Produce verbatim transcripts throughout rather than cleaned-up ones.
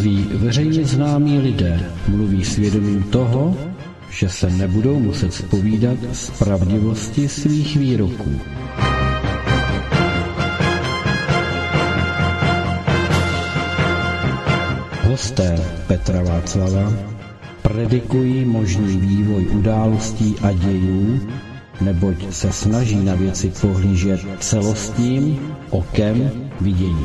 Mnozí veřejně známí lidé mluví svědomím toho, že se nebudou muset zpovídat z pravdivosti svých výroků. Hosté Petra Václava predikují možný vývoj událostí a dějů, neboť se snaží na věci pohlížet celostním okem vidění.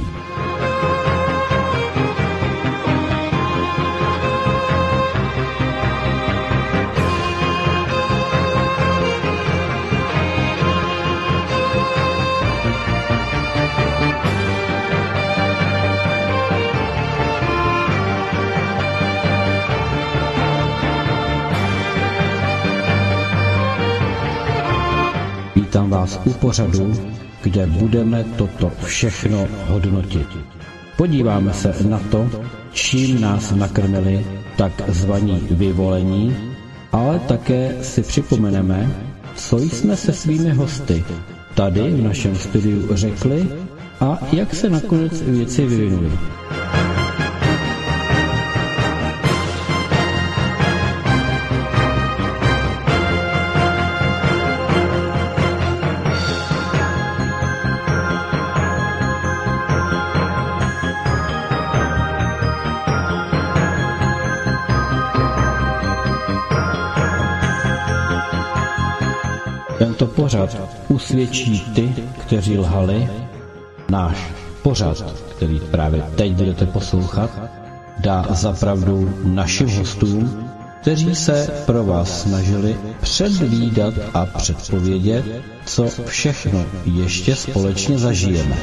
Vítám vás u pořadu, kde budeme toto všechno hodnotit. Podíváme se na to, čím nás nakrmili takzvaní vyvolení, ale také si připomeneme, co jsme se svými hosty tady v našem studiu řekli a jak se nakonec věci vyvinuly. Tento pořad usvědčí ty, kteří lhali. Náš pořad, který právě teď budete poslouchat, dá za pravdu našim hostům, kteří se pro vás snažili předvídat a předpovědět, co všechno ještě společně zažijeme.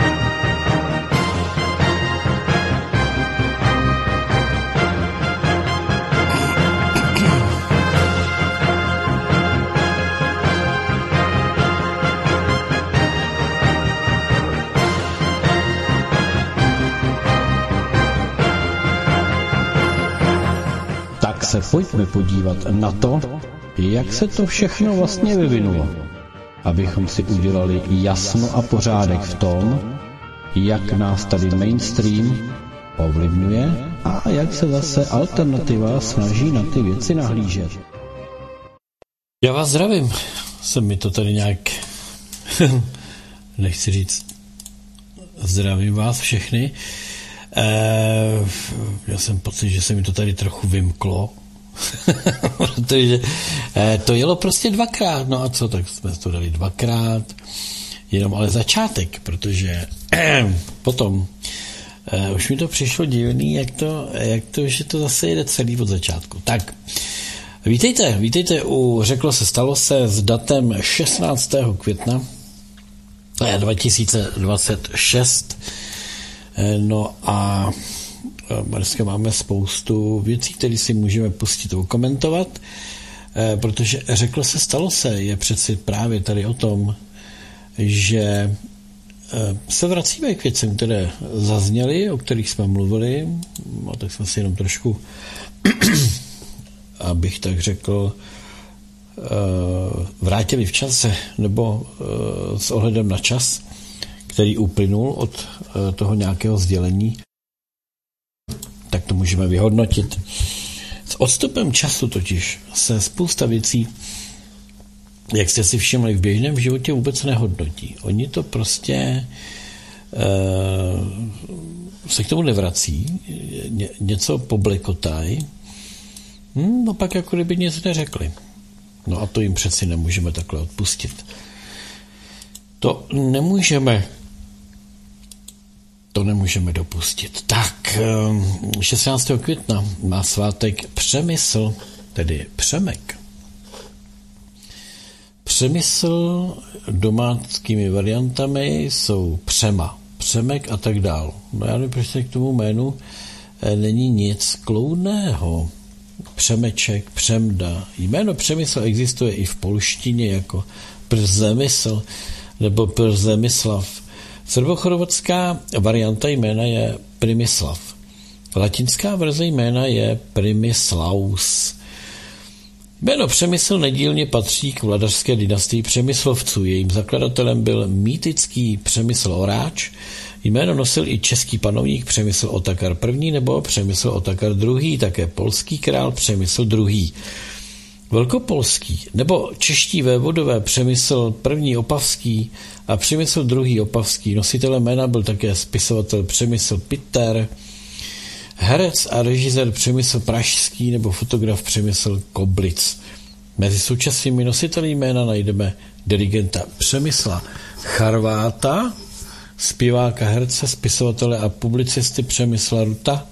Se pojďme podívat na to, jak se to všechno vlastně vyvinulo, abychom si udělali jasno a pořádek v tom, jak nás tady mainstream ovlivňuje a jak se zase alternativa snaží na ty věci nahlížet. Já vás zdravím, se mi to tady nějak nechci říct zdravím vás všechny. Uh, já jsem pocit, že se mi to tady trochu vymklo, protože uh, to jelo prostě dvakrát, no a co, tak jsme to dali dvakrát, jenom ale začátek, protože uh, potom uh, už mi to přišlo divný, jak to, jak to, že to zase jede celý od začátku. Tak, vítejte, vítejte u Řeklo se, stalo se s datem šestnáctého května dva tisíce dvacet šest. No a dneska máme spoustu věcí, které si můžeme pustit a komentovat, protože Řeklo se, stalo se je přeci právě tady o tom, že se vracíme k věcem, které zazněly, o kterých jsme mluvili, a tak jsme si jenom trošku, abych tak řekl, vrátili v čase, nebo s ohledem na čas, který uplynul od toho nějakého sdělení, tak to můžeme vyhodnotit. S odstupem času totiž se spousta věcí, jak jste si všimli, v běžném životě vůbec nehodnotí. Oni to prostě e, se k tomu nevrací, ně, něco poblekotají, hm, no pak jako kdyby nic neřekli. No a to jim přeci nemůžeme takhle odpustit. To nemůžeme To nemůžeme dopustit. Tak, šestnáctého května má svátek Přemysl, tedy Přemek. Přemysl domáckými variantami jsou Přema, Přemek a tak dál. No já nevím, proč k tomu jménu není nic kloudného. Přemeček, Přemda. Jméno Přemysl existuje i v polštině jako Przemysl nebo Przemyslav. Srbochorvatská varianta jména je Primislav. Latinská verze jména je Primislaus. Jméno Přemysl nedílně patří k vladařské dynastii Přemyslovců. Jejím zakladatelem byl mýtický Přemysl Oráč, Jméno nosil i český panovník Přemysl Otakar I. nebo Přemysl Otakar druhý., také polský král Přemysl druhý. Velkopolský nebo čeští vévodové Přemysl I. Opavský a Přemysl druhý. Opavský. Nositelem jména byl také spisovatel Přemysl Pitter, herec a režisér Přemysl Pražský nebo fotograf Přemysl Koblic. Mezi současnými nositeli jména najdeme dirigenta Přemysla Charváta, zpěváka, herce, spisovatele a publicisty Přemysla Ruta,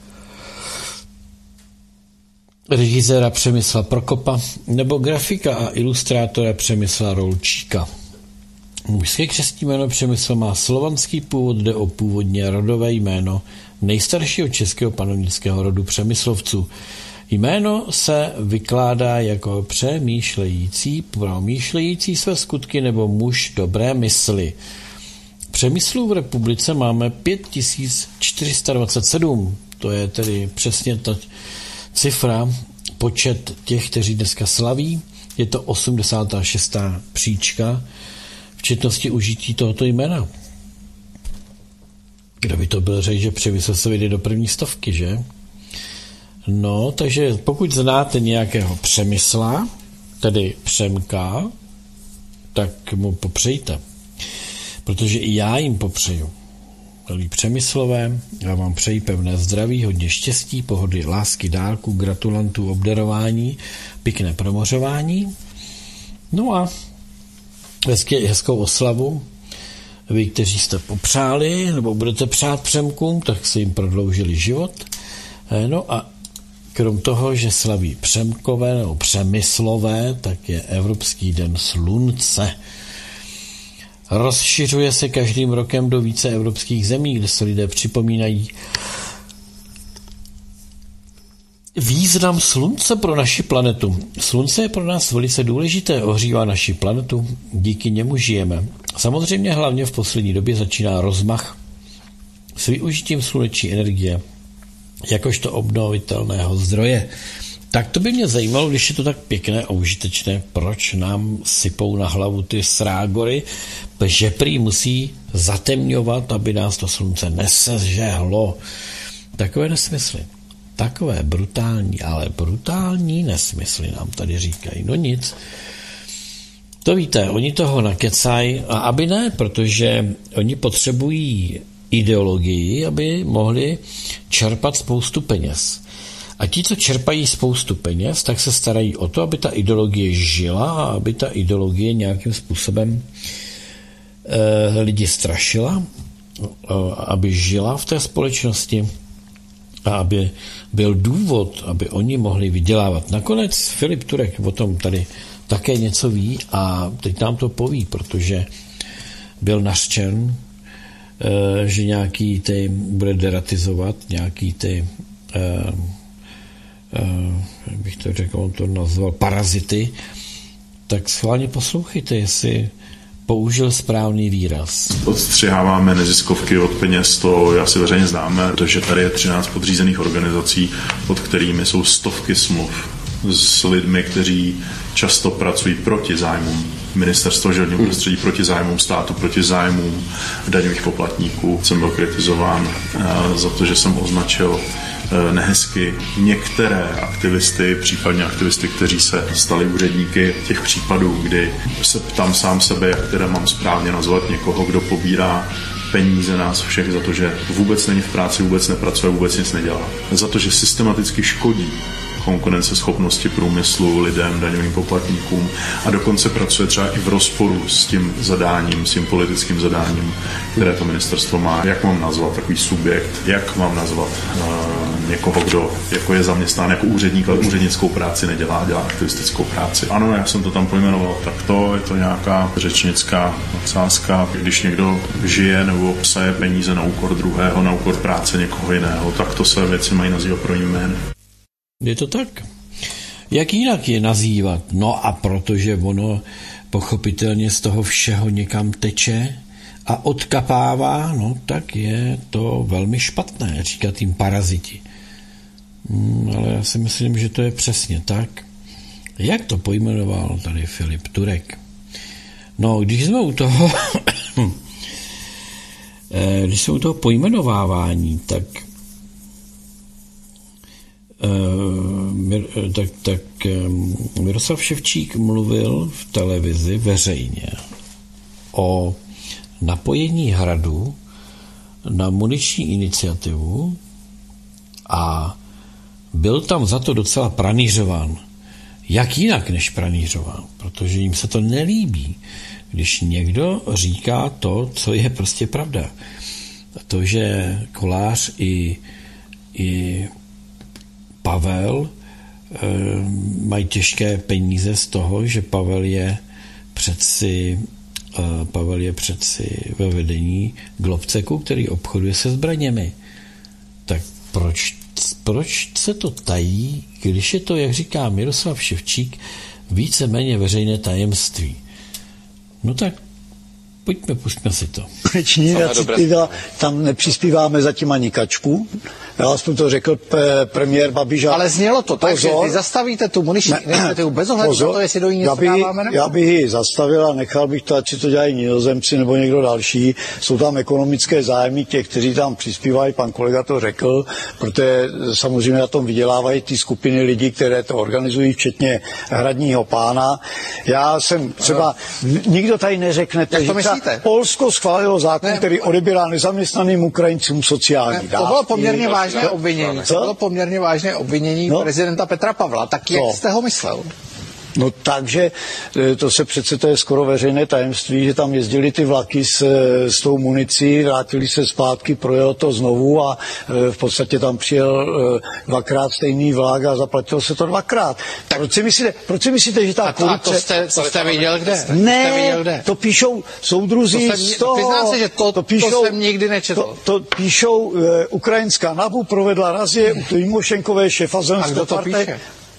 režiséra Přemysla Prokopa nebo grafika a ilustrátora Přemysla Rolčíka. Mužské křestní jméno Přemysl má slovanský původ, jde o původně rodové jméno nejstaršího českého panovnického rodu Přemyslovců. Jméno se vykládá jako přemýšlející, promýšlející své skutky nebo muž dobré mysli. Přemyslů v republice máme pět tisíc čtyři sta dvacet sedm, to je tedy přesně ta cifra, počet těch, kteří dneska slaví, je to osmdesátá šestá příčka v četnosti užití tohoto jména. Kdo by to byl řekl, že Přemysl se vyjde do první stovky, že? No, takže pokud znáte nějakého Přemysla, tedy Přemka, tak mu popřejte. Protože i já jim popřeju. Milí Přemyslové, já vám přeji pevné zdraví, hodně štěstí, pohody, lásky, dárku, gratulantů, obdarování, pěkné promořování. No a hezky, hezkou oslavu. Vy, kteří jste popřáli, nebo budete přát Přemkům, tak si jim prodloužili život. No a krom toho, že slaví Přemkové nebo Přemyslové, tak je Evropský den slunce. Rozšiřuje se každým rokem do více evropských zemí, kde se lidé připomínají význam slunce pro naši planetu. Slunce je pro nás velice důležité, ohřívá naši planetu, díky němu žijeme. Samozřejmě hlavně v poslední době začíná rozmach s využitím sluneční energie jakožto obnovitelného zdroje. Tak to by mě zajímalo, když je to tak pěkné a užitečné, proč nám sypou na hlavu ty srágory, že prý musí zatemňovat, aby nás to slunce nesežehlo. Takové nesmysly. Takové brutální, ale brutální nesmysly nám tady říkají. No nic. To víte, oni toho nakecají, a aby ne, protože oni potřebují ideologii, aby mohli čerpat spoustu peněz. A ti, co čerpají spoustu peněz, tak se starají o to, aby ta ideologie žila a aby ta ideologie nějakým způsobem e, lidi strašila, e, aby žila v té společnosti a aby byl důvod, aby oni mohli vydělávat. Nakonec Filip Turek o tom tady také něco ví a teď nám to poví, protože byl nařčen, e, že nějaký ty bude deratizovat, nějaký ty e, jak bych to řekl, on to nazval parazity, tak schválně poslouchejte, jestli použil správný výraz. Odstřiháváme neziskovky od peněz, to asi veřejně známe, protože tady je třináct podřízených organizací, pod kterými jsou stovky smluv s lidmi, kteří často pracují proti zájmům Ministerstva životního prostředí, proti zájmům státu, proti zájmům daňových poplatníků. Jsem byl kritizován za to, že jsem označil nehezky některé aktivisty, případně aktivisty, kteří se stali úředníky těch případů, kdy se ptám sám sebe, jak teda mám správně nazvat někoho, kdo pobírá peníze nás všech za to, že vůbec není v práci, vůbec nepracuje, vůbec nic nedělá. Za to, že systematicky škodí konkurenceschopnosti průmyslu, lidem, daňovým poplatníkům a dokonce pracuje třeba i v rozporu s tím zadáním, s tím politickým zadáním, které to ministerstvo má. Jak mám nazvat takový subjekt? Jak mám nazvat uh, někoho, kdo jako je zaměstnán jako úředník, ale úřednickou práci nedělá, dělá aktivistickou práci? Ano, já jsem to tam pojmenoval takto, je to nějaká řečnická nadsázka. Když někdo žije nebo psaje peníze na úkor druhého, na úkor práce někoho jiného, tak to se věci mají nazývat pro jmény. Je to tak. Jak jinak je nazývat? No a protože ono pochopitelně z toho všeho někam teče a odkapává, no tak je to velmi špatné, říkat jim paraziti. Hmm, ale já si myslím, že to je přesně tak. Jak to pojmenoval tady Filip Turek? No, když jsme u toho, když jsou toho pojmenovávání, tak tak, tak Miroslav Ševčík mluvil v televizi veřejně o napojení Hradu na muniční iniciativu a byl tam za to docela pranířován. Jak jinak než pranířován, protože jim se to nelíbí, když někdo říká to, co je prostě pravda. To, že Kolář i, i Pavel e, mají těžké peníze z toho, že Pavel je přeci e, Pavel je přeci ve vedení Globceku, který obchoduje se zbraněmi. Tak proč, proč se to tají, když je to, jak říká Miroslav Ševčík, víceméně veřejné tajemství? No tak pojďme, pustíme si to. Tam nepřispíváme zatím ani kačku. Já aspoň to řekl p- premiér Babiš. Ale znělo to tak, že vy zastavíte tu muniční iniciativu bez ohledu na to, jestli do ní něco dáváme, nebo? Já bych ji zastavil a nechal bych to, ať si to dělají Nizozemci nebo někdo další. Jsou tam ekonomické zájmy těch, kteří tam přispívají, pan kolega to řekl, protože samozřejmě na tom vydělávají ty skupiny lidí, které to organizují, včetně hradního pána. Já jsem třeba, nikdo tady neřekne, že Polsko schválilo zákon, ne, který odebírá nezaměstnaným Ukrajincům sociální dávky. To bylo poměrně vážné obvinění. Co? To bylo poměrně vážné obvinění no. prezidenta Petra Pavla. Tak jak no. jste ho myslel? No takže to se přece, to je skoro veřejné tajemství, že tam jezdili ty vlaky s, s tou municí, vrátili se zpátky, projelo to znovu a v podstatě tam přijel dvakrát stejný vlak a zaplatilo se to dvakrát. Tak proč si myslíte, proč si myslíte, že ta a to, korupce... A to jste, to jste viděl kde? Ne, jste viděl kde? To píšou soudruzi to jsem, z toho. Přiznám se, že to, to, píšou, to jsem nikdy nečetl. To, to píšou, uh, ukrajinská NABU provedla razie u Tymošenkové šéfa zemského parte.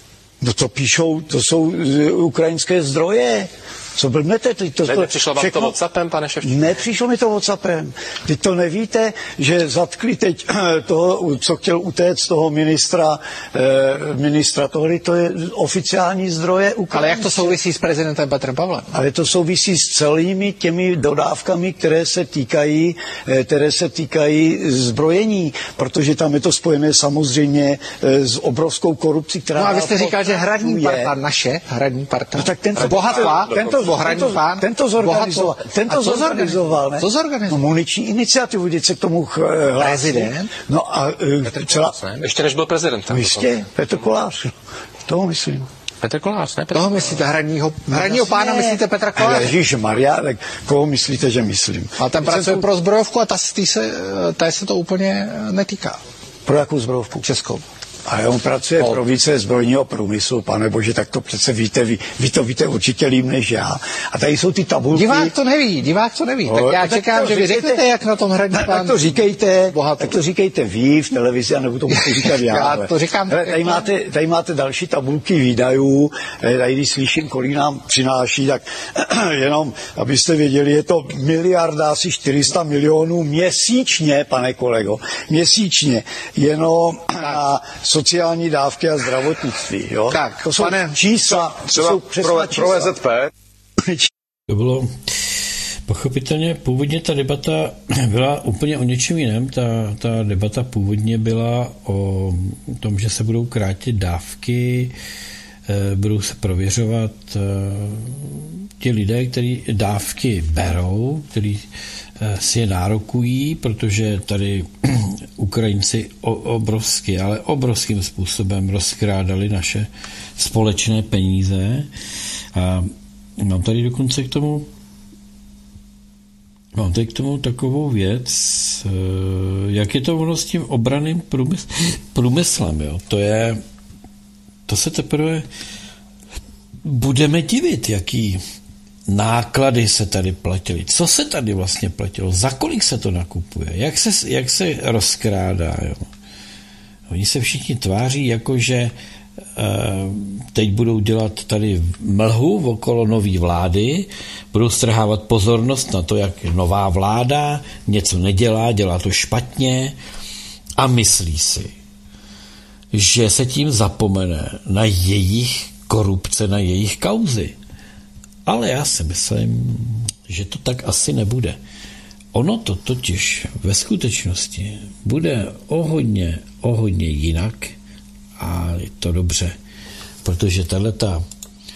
No to píšou, to jsou uh, ukrajinské zdroje. Co blbnete? Teď to, to, nepřišlo vám všechno... to WhatsAppem, pane Ševčík? Nepřišlo mi to WhatsAppem. Teď to nevíte, že zatkli teď toho, co chtěl utéct toho ministra, eh, ministra tohle, to je oficiální zdroje Ukrajinské. Ale jak to souvisí s prezidentem Petrem Pavlem? Ale to souvisí s celými těmi dodávkami, které se týkají, které se týkají zbrojení, protože tam je to spojené samozřejmě s obrovskou korupcí, která... No a vy jste říkal, že hradní parta, naše hradní parta, no, tak ten, bohatá, tento Tento, tento zorganizoval, tento zorganizoval, ne? Co zorganizoval? No, muniční iniciativu, když se k tomu hlásí. Prezident? No a uh, celá... Ještě než byl prezidentem. Jistě, Petr Kolář. Toho myslím. Petr Kolář, ne? Petr... Toho myslíte, hradního, hradního pána myslíte Petra Koláře? Ježíšmarja, tak koho myslíte, že myslím? A ten pracuje pro zbrojovku a ta, tý se, té se to úplně netýká. Pro jakou zbrojovku? Českou. Ale on pracuje no. pro více zbrojního průmyslu, pane bože, tak to přece víte, vy, vy to víte určitě líp než já. A tady jsou ty tabulky. Divák to neví, divák to neví. No, tak já tak čekám, že vy řeknete, jak na tom hradní pán. Tak to říkejte, bohatý. Tak to říkejte vy v televizi, anebo to musíte říkat já. Já to říkám. Hele, tady, máte, tady máte další tabulky výdajů, tady když slyším, kolik nám přináší, tak jenom, abyste věděli, je to miliarda, asi čtyři sta milionů měsíčně, pane kolego, měsíčně, jenom na sociální dávky a zdravotnictví. Jo? Tak, to jsou pane, čísla. Třeba jsou pro, pro V Z P. To bylo pochopitelně, původně ta debata byla úplně o něčem jiném. Ta, ta debata původně byla o tom, že se budou krátit dávky, budou se prověřovat ti lidé, kteří dávky berou, kteří si je nárokují, protože tady Ukrajinci obrovsky, ale obrovským způsobem rozkrádali naše společné peníze. A mám tady dokonce k tomu mám tady k tomu takovou věc, jak je to ono s tím obranným průmysl, průmyslem. Jo? To je, to se teprve budeme divit, jaký náklady se tady platily. Co se tady vlastně platilo? Za kolik se to nakupuje? Jak se, jak se rozkrádá? Jo? Oni se všichni tváří, jako že e, teď budou dělat tady mlhu okolo nový vlády, budou strhávat pozornost na to, jak nová vláda něco nedělá, dělá to špatně a myslí si, že se tím zapomene na jejich korupce, na jejich kauzy. Ale já si myslím, že to tak asi nebude. ono to totiž ve skutečnosti bude o hodně, o hodně jinak a je to dobře, protože tahleta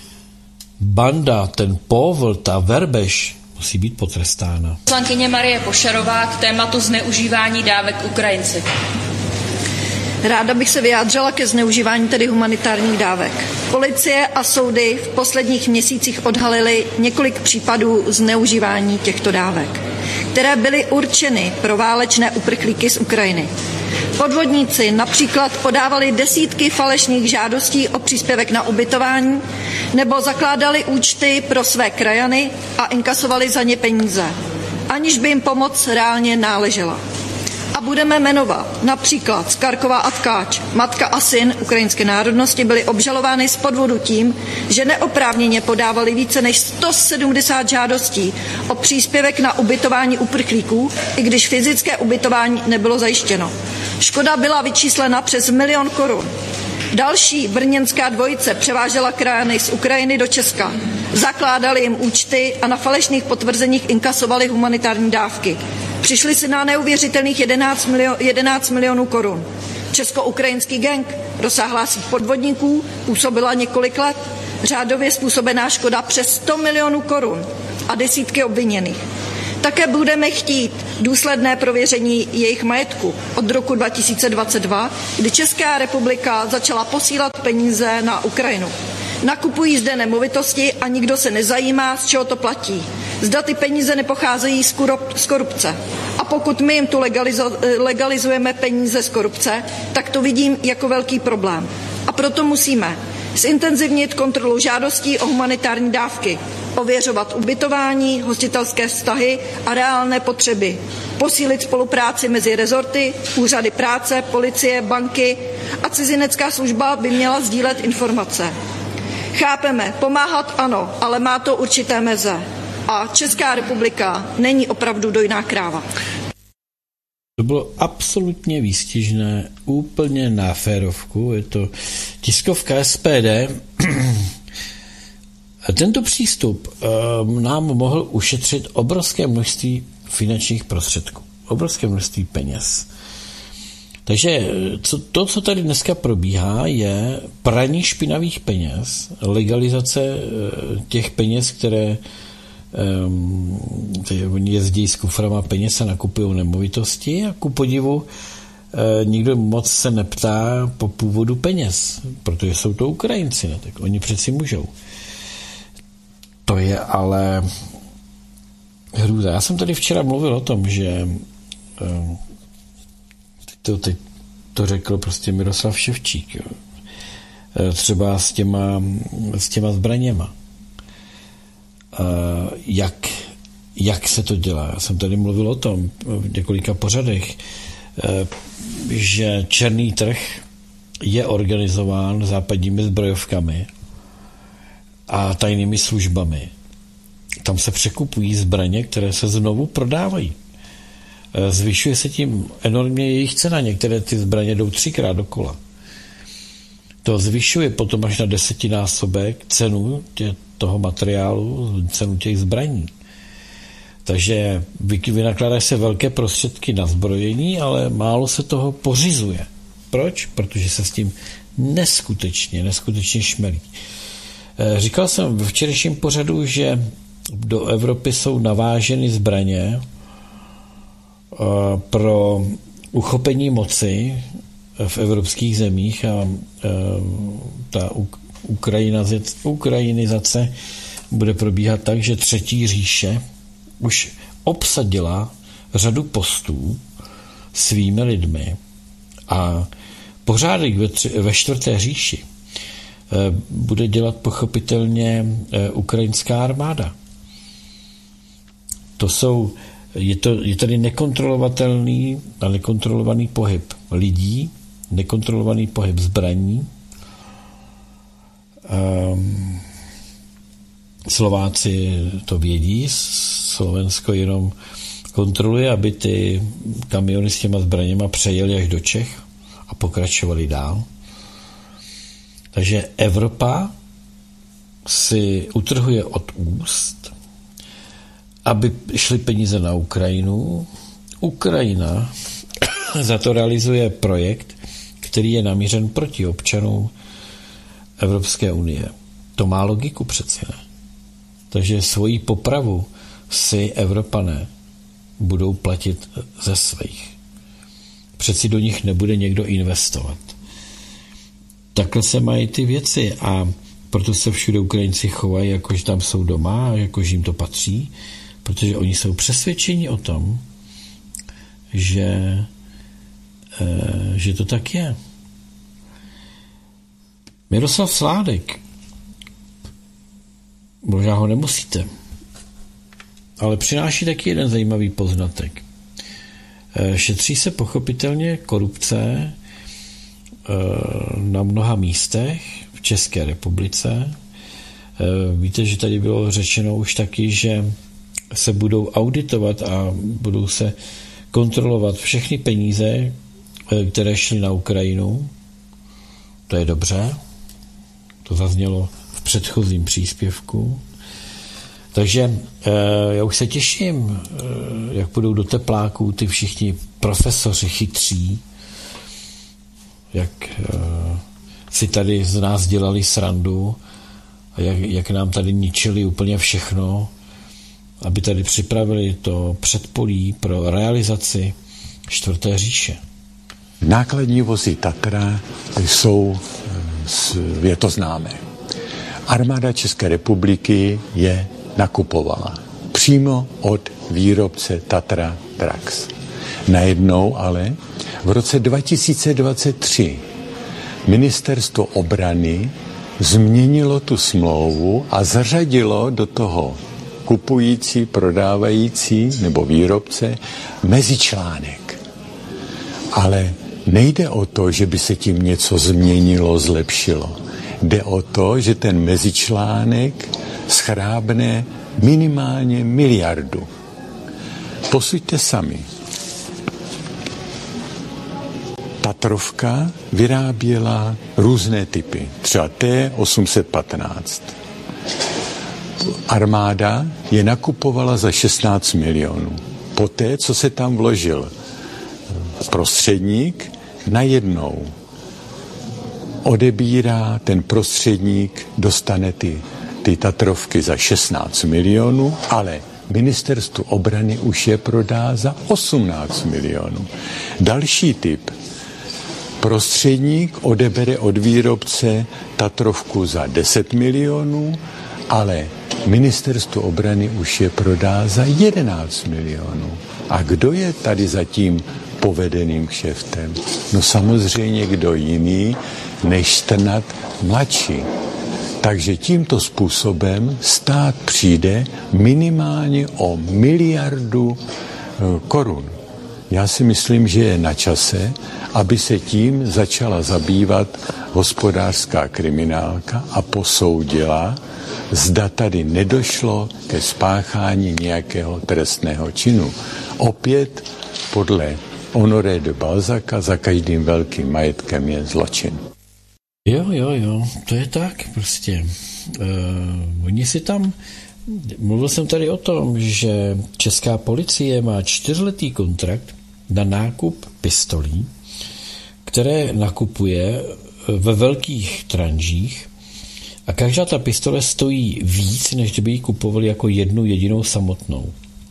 banda, ten povl, ta verbež musí být potrestána. Poslankyně Marie Pošarová k tématu zneužívání dávek Ukrajinci. Ráda bych se vyjádřila ke zneužívání tedy humanitárních dávek. Policie a soudy v posledních měsících odhalily několik případů zneužívání těchto dávek, které byly určeny pro válečné uprchlíky z Ukrajiny. Podvodníci například podávali desítky falešných žádostí o příspěvek na ubytování nebo zakládali účty pro své krajany a inkasovali za ně peníze, aniž by jim pomoc reálně náležela. A budeme jmenovat například Skarková a Tkáč, matka a syn ukrajinské národnosti, byly obžalovány z podvodu tím, že neoprávněně podávali více než sto sedmdesát žádostí o příspěvek na ubytování uprchlíků, i když fyzické ubytování nebylo zajištěno. Škoda byla vyčíslena přes milion korun. Další brněnská dvojice převážela krajany z Ukrajiny do Česka. Zakládali jim účty a na falešných potvrzeních inkasovali humanitární dávky. Přišli si na neuvěřitelných jedenáct milionů korun. Česko-ukrajinský gang, rozsáhlá síť podvodníků, působila několik let. Řádově způsobená škoda přes sto milionů korun a desítky obviněných. Také budeme chtít důsledné prověření jejich majetku od roku dva tisíce dvacet dva, kdy Česká republika začala posílat peníze na Ukrajinu. Nakupují zde nemovitosti a nikdo se nezajímá, z čeho to platí. Zda ty peníze nepocházejí z, kurup- z korupce. A pokud my jim tu legalizo- legalizujeme peníze z korupce, tak to vidím jako velký problém. A proto musíme zintenzivnit kontrolu žádostí o humanitární dávky, ověřovat ubytování, hostitelské vztahy a reálné potřeby, posílit spolupráci mezi rezorty, úřady práce, policie, banky a cizinecká služba by měla sdílet informace. Chápeme, pomáhat ano, ale má to určité meze. A Česká republika není opravdu dojná kráva. To bylo absolutně výstižné, úplně na férovku. Je to tiskovka S P D. Tento přístup um, nám mohl ušetřit obrovské množství finančních prostředků, obrovské množství peněz. Takže co, to, co tady dneska probíhá, je praní špinavých peněz, legalizace těch peněz, které um, oni jezdí s kuframa peněz a nakupují nemovitosti a ku podivu uh, nikdo moc se neptá po původu peněz, protože jsou to Ukrajinci, ne? Tak oni přeci můžou. To je ale hrůza. Já jsem tady včera mluvil o tom, že um, to, teď to řekl prostě Miroslav Ševčík, jo. Třeba s těma, s těma zbraněma. Jak, jak se to dělá? Já jsem tady mluvil o tom v několika pořadech, že černý trh je organizován západními zbrojovkami a tajnými službami. Tam se překupují zbraně, které se znovu prodávají. Zvyšuje se tím enormně jejich cena. Některé ty zbraně jdou třikrát dokola. To zvyšuje potom až na desetinásobek cenu tě, toho materiálu, cenu těch zbraní. Takže vynakládají se velké prostředky na zbrojení, ale málo se toho pořizuje. Proč? Protože se s tím neskutečně, neskutečně šmelí. Říkal jsem ve včerejším pořadu, že do Evropy jsou naváženy zbraně pro uchopení moci v evropských zemích a ta ukrajinizace bude probíhat tak, že Třetí říše už obsadila řadu postů svými lidmi a pořádek ve, tři, ve Čtvrté říši bude dělat pochopitelně ukrajinská armáda. To jsou Je, to, je tady nekontrolovatelný a nekontrolovaný pohyb lidí, nekontrolovaný pohyb zbraní. Um, Slováci to vědí, Slovensko jenom kontroluje, aby ty kamiony s těma zbraněma přejeli až do Čech a pokračovali dál. Takže Evropa si utrhuje od úst aby šly peníze na Ukrajinu. Ukrajina za to realizuje projekt, který je namířen proti občanům Evropské unie. To má logiku přeci, ne? Takže svoji popravu si Evropané budou platit ze svých. Přeci do nich nebude někdo investovat. Takhle se mají ty věci a proto se všude Ukrajinci chovají, jakože tam jsou doma a jakože jim to patří, protože oni jsou přesvědčeni o tom, že, že to tak je. Miroslav Sládek, možná ho nemusíte, ale přináší taky jeden zajímavý poznatek. Šetří se pochopitelně korupce na mnoha místech v České republice. Víte, že tady bylo řečeno už taky, že se budou auditovat a budou se kontrolovat všechny peníze, které šly na Ukrajinu. To je dobře. To zaznělo v předchozím příspěvku. Takže já už se těším, jak budou do tepláků ty všichni profesoři chytří, jak si tady z nás dělali srandu a jak, jak nám tady ničili úplně všechno, aby tady připravili to předpolí pro realizaci čtvrté říše. Nákladní vozy Tatra jsou světoznámé. Armáda České republiky je nakupovala přímo od výrobce Tatra Trax. Najednou ale v roce dva tisíce dvacet tři ministerstvo obrany změnilo tu smlouvu a zařadilo do toho kupující, prodávající nebo výrobce mezičlánek. Ale nejde o to, že by se tím něco změnilo, zlepšilo. Jde o to, že ten mezičlánek schrábne minimálně miliardu. Posuďte sami. Tatrovka vyráběla různé typy, třeba T osm set patnáct. Armáda je nakupovala za šestnáct milionů. Poté, co se tam vložil prostředník, najednou odebírá ten prostředník, dostane ty, ty Tatrovky za šestnáct milionů, ale ministerstvu obrany už je prodá za osmnáct milionů. Další typ. Prostředník odebere od výrobce Tatrovku za deset milionů, ale ministerstvo obrany už je prodá za jedenáct milionů. A kdo je tady za tím povedeným kšeftem? No samozřejmě kdo jiný než Strnad mladší. Takže tímto způsobem stát přijde minimálně o miliardu korun. Já si myslím, že je na čase, aby se tím začala zabývat hospodářská kriminálka a posoudila, zda tady nedošlo ke spáchání nějakého trestného činu. Opět podle Honoré de Balzaca za každým velkým majetkem je zločin. Jo, jo, jo, to je tak prostě. Uh, oni si tam, mluvil jsem tady o tom, že česká policie má čtyřletý kontrakt na nákup pistolí, které nakupuje ve velkých tranžích a každá ta pistole stojí víc, než kdyby ji kupovali jako jednu jedinou samotnou.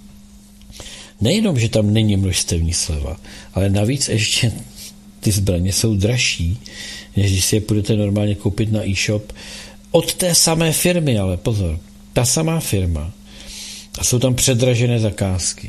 Nejenom, že tam není množstevní sleva, ale navíc ještě ty zbraně jsou dražší, než když si je budete normálně koupit na e-shop od té samé firmy, ale pozor, ta samá firma. A jsou tam předražené zakázky.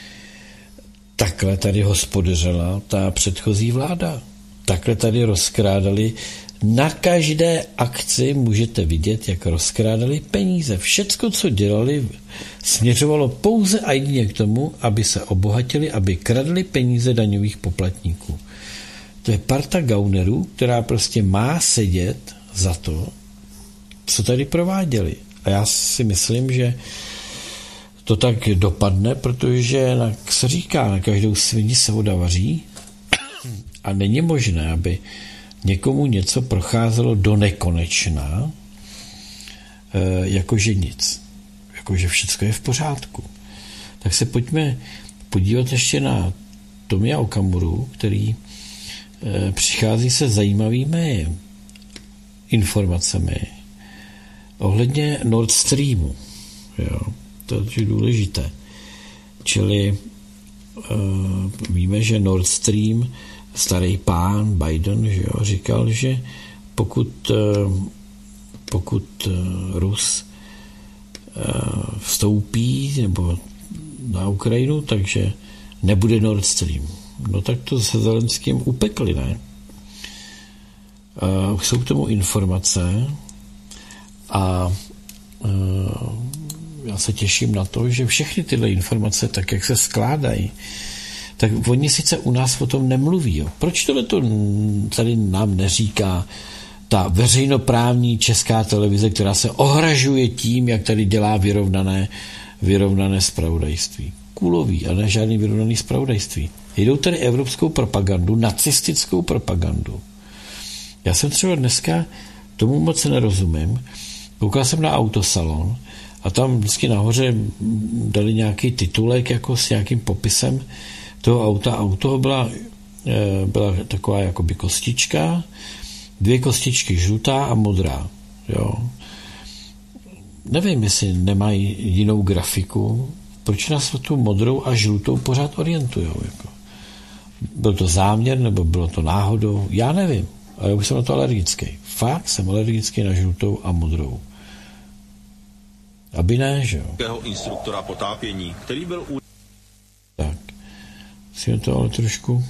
Takhle tady hospodařila ta předchozí vláda. Takhle tady rozkrádali. Na každé akci můžete vidět, jak rozkrádali peníze. Všecko, co dělali, směřovalo pouze a jedině k tomu, aby se obohatili, aby kradli peníze daňových poplatníků. To je parta gaunerů, která prostě má sedět za to, co tady prováděli. A já si myslím, že to tak dopadne, protože, jak se říká, na každou svini se voda vaří a není možné, aby někomu něco procházelo do nekonečna, jakože nic. Jakože všecko je v pořádku. tak se pojďme podívat ještě na Tomia Okamuru, který e, přichází se zajímavými informacemi ohledně Nord Streamu. Jo, to je důležité. Čili e, víme, že Nord Stream, starý pán Biden, že jo, říkal, že pokud, e, pokud e, Rus e, vstoupí nebo na Ukrajinu, takže nebude Nord Stream. No tak to se Zelenským upekli, ne? Uh, jsou k tomu informace a uh, já se těším na to, že všechny tyhle informace, tak jak se skládají, tak oni sice u nás o tom nemluví. Jo. Proč tohle to tady nám neříká ta veřejnoprávní česká televize, která se ohražuje tím, jak tady dělá vyrovnané, vyrovnané zpravodajství? Kulový a ne žádný vyrovnaný zpravodajství. Jdou tady evropskou propagandu, nacistickou propagandu. Já jsem třeba dneska tomu moc nerozumím. Koukal jsem na autosalon a tam vždycky nahoře dali nějaký titulek jako s nějakým popisem toho auta. Auto byla, byla taková jakoby kostička, dvě kostičky žlutá a modrá. Jo. Nevím, jestli nemají jinou grafiku, proč nás tu modrou a žlutou pořád orientujou. Jako. Byl to záměr, nebo bylo to náhodou, já nevím. A já už jsem na to alergický. Fakt jsem alergický na žlutou a modrou. Aby ne, že jo. Instruktora potápění, který byl u... Tak. Musíme to ale trošku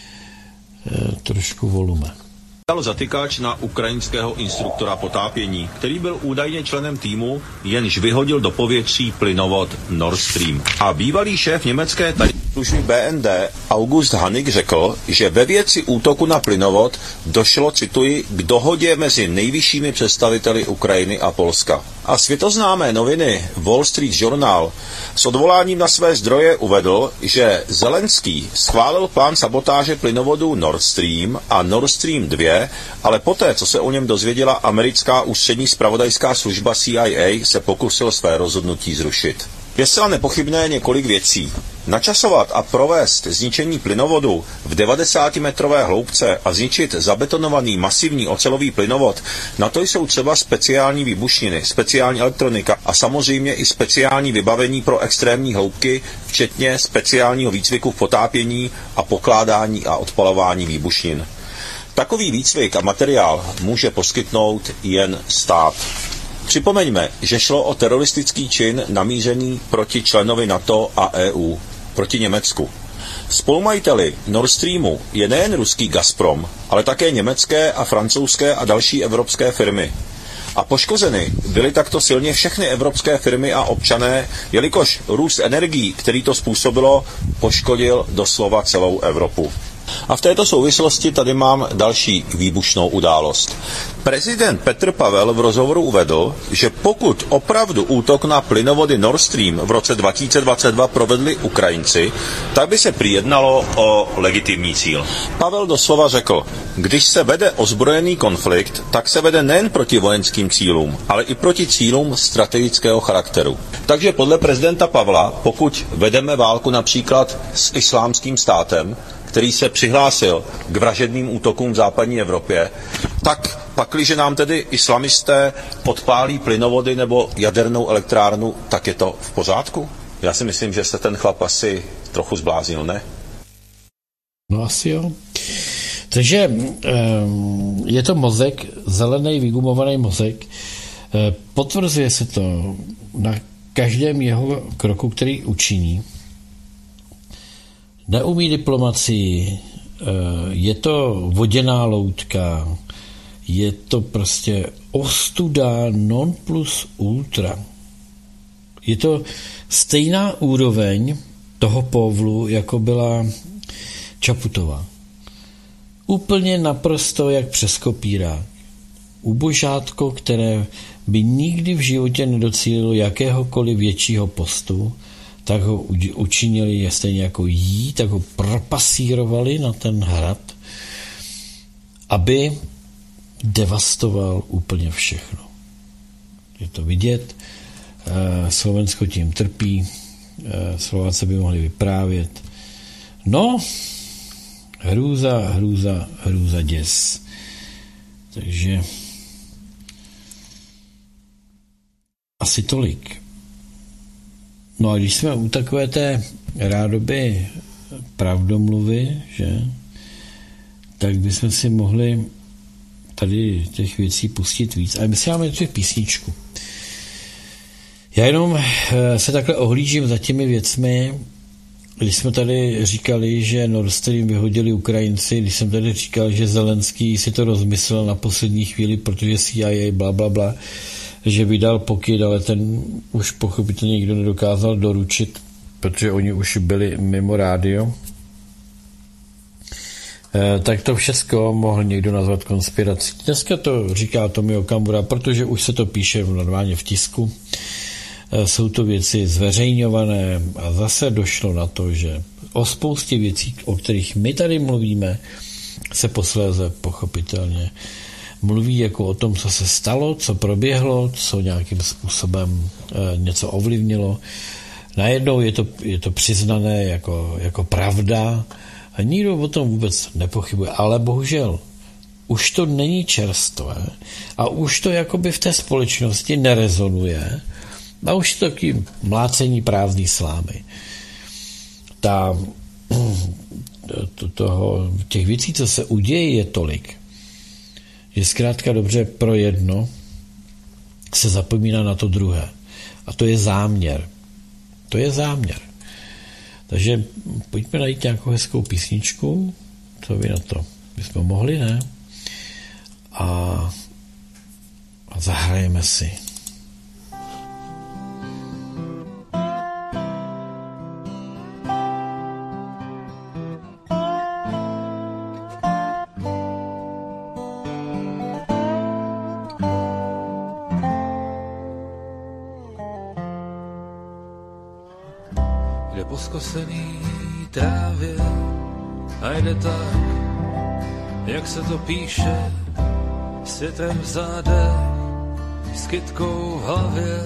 eh, trošku volume. Dal zatykač na ukrajinského instruktora potápění, který byl údajně členem týmu, jenž vyhodil do povětří plynovod Nord Stream. A bývalý šéf německé tajné služby B N D August Hanig řekl, že ve věci útoku na plynovod došlo, cituji, k dohodě mezi nejvyššími představiteli Ukrajiny a Polska. A světoznámé noviny Wall Street Journal s odvoláním na své zdroje uvedl, že Zelenský schválil plán sabotáže plynovodu Nord Stream a Nord Stream dva, ale poté, co se o něm dozvěděla americká ústřední zpravodajská služba C I A, se pokusil své rozhodnutí zrušit. Je zcela nepochybné několik věcí. Načasovat a provést zničení plynovodu v devadesátimetrové hloubce a zničit zabetonovaný masivní ocelový plynovod, na to jsou třeba speciální výbušniny, speciální elektronika a samozřejmě i speciální vybavení pro extrémní hloubky, včetně speciálního výcviku v potápění a pokládání a odpalování výbušnin. Takový výcvik a materiál může poskytnout jen stát. Připomeňme, že šlo o teroristický čin namířený proti členovi NATO a E U, proti Německu. Spolumajiteli Nord Streamu je nejen ruský Gazprom, ale také německé a francouzské a další evropské firmy. A poškozeny byly takto silně všechny evropské firmy a občané, jelikož růst energií, který to způsobilo, poškodil doslova celou Evropu. A v této souvislosti tady mám další výbušnou událost. Prezident Petr Pavel v rozhovoru uvedl, že pokud opravdu útok na plynovody Nord Stream v roce dva tisíce dvacet dva provedli Ukrajinci, tak by se prý jednalo o legitimní cíl. Pavel doslova řekl, když se vede ozbrojený konflikt, tak se vede nejen proti vojenským cílům, ale i proti cílům strategického charakteru. Takže podle prezidenta Pavla, pokud vedeme válku například s islámským státem, který se přihlásil k vražedným útokům v západní Evropě, tak pakliže nám tedy islamisté podpálí plynovody nebo jadernou elektrárnu, tak je to v pořádku? Já si myslím, že se ten chlap asi trochu zbláznil, ne? No asi jo. Takže je to mozek, zelený vygumovaný mozek. Potvrzuje se to na každém jeho kroku, který učiní. Neumí diplomacii, je to voděná loutka, je to prostě ostuda non plus ultra. Je to stejná úroveň toho povlu, jako byla Čaputová. Úplně naprosto jak přes kopírák. Ubožátko, které by nikdy v životě nedocílilo jakéhokoliv většího postu, tak ho učinili stejně jako jí, tak ho propasírovali na ten hrad, aby devastoval úplně všechno. Je to vidět, Slovensko tím trpí, Slováci by mohli vyprávět. No, hrůza, hrůza, hrůza, děs. Takže asi tolik. No a když jsme u takové té rádoby pravdomluvy, že, tak bychom si mohli tady těch věcí pustit víc. A my si máme tu písničku. Já jenom se takhle ohlížím za těmi věcmi, když jsme tady říkali, že Nord Stream vyhodili Ukrajinci, když jsem tady říkal, že Zelenský si to rozmyslel na poslední chvíli, protože C I A bla, bla, bla, že vydal pokyn, ale ten už pochopitelně nikdo nedokázal doručit, protože oni už byli mimo rádio. E, tak to všechno mohl někdo nazvat konspirací. Dneska to říká Tomio Okamura, protože už se to píše normálně v tisku. E, jsou to věci zveřejňované a zase došlo na to, že o spoustě věcí, o kterých my tady mluvíme, se posléze pochopitelně mluví jako o tom, co se stalo, co proběhlo, co nějakým způsobem e, něco ovlivnilo. Najednou je to, je to přiznané jako, jako pravda a nikdo o tom vůbec nepochybuje. Ale bohužel už to není čerstvé a už to jakoby v té společnosti nerezonuje a už je to taky mlácení prázdný slámy. Ta, to, toho, těch věcí, co se uděje, je tolik, že zkrátka dobře pro jedno se zapomíná na to druhé. A to je záměr. To je záměr. Takže pojďme najít nějakou hezkou písničku. Co vy na to? Bychom mohli, ne? A, a zahrajeme si. Poskosený trávě a jde tak, jak se to píše, s větrem v zádech, s kytkou v hlavě.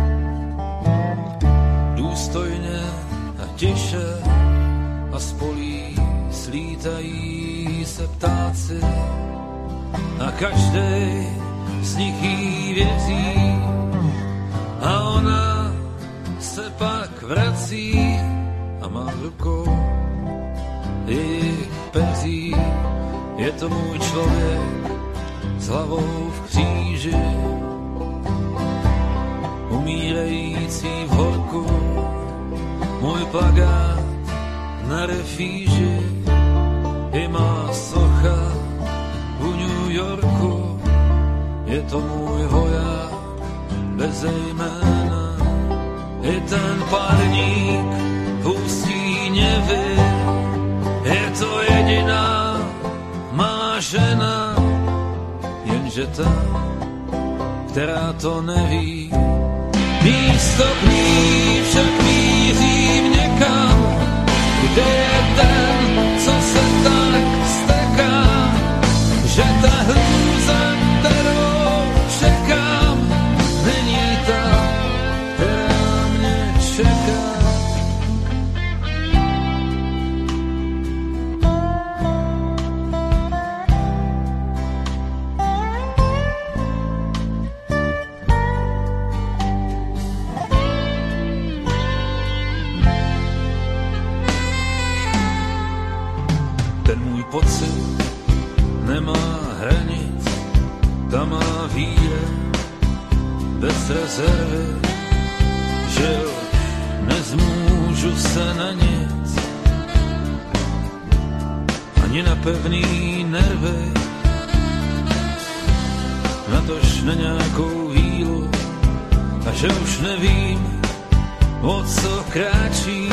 Důstojně a tiše a spolí slítají se ptáci a každej z nich jí věří a ona se pak vrací a má v rukou jejich peří. Je to můj člověk s hlavou v kříži, umírající v horku, můj plakát na refíži i má socha u New Yorku. Je to můj voják bez jména, i ten parník pustí něvy, je to jediná má žena, jenže ta, která to neví. Místo k ní však mířím někam, kde je ten, co se tak steká, že ta hrůza, kterou čekám, není ta, která mě čeká. Pocit nemá hranic, ta má víra bez rezervy, že nezmůžu se na nic, ani na pevný nervy, natož na nějakou vílu, a že už nevím, o co kráčí,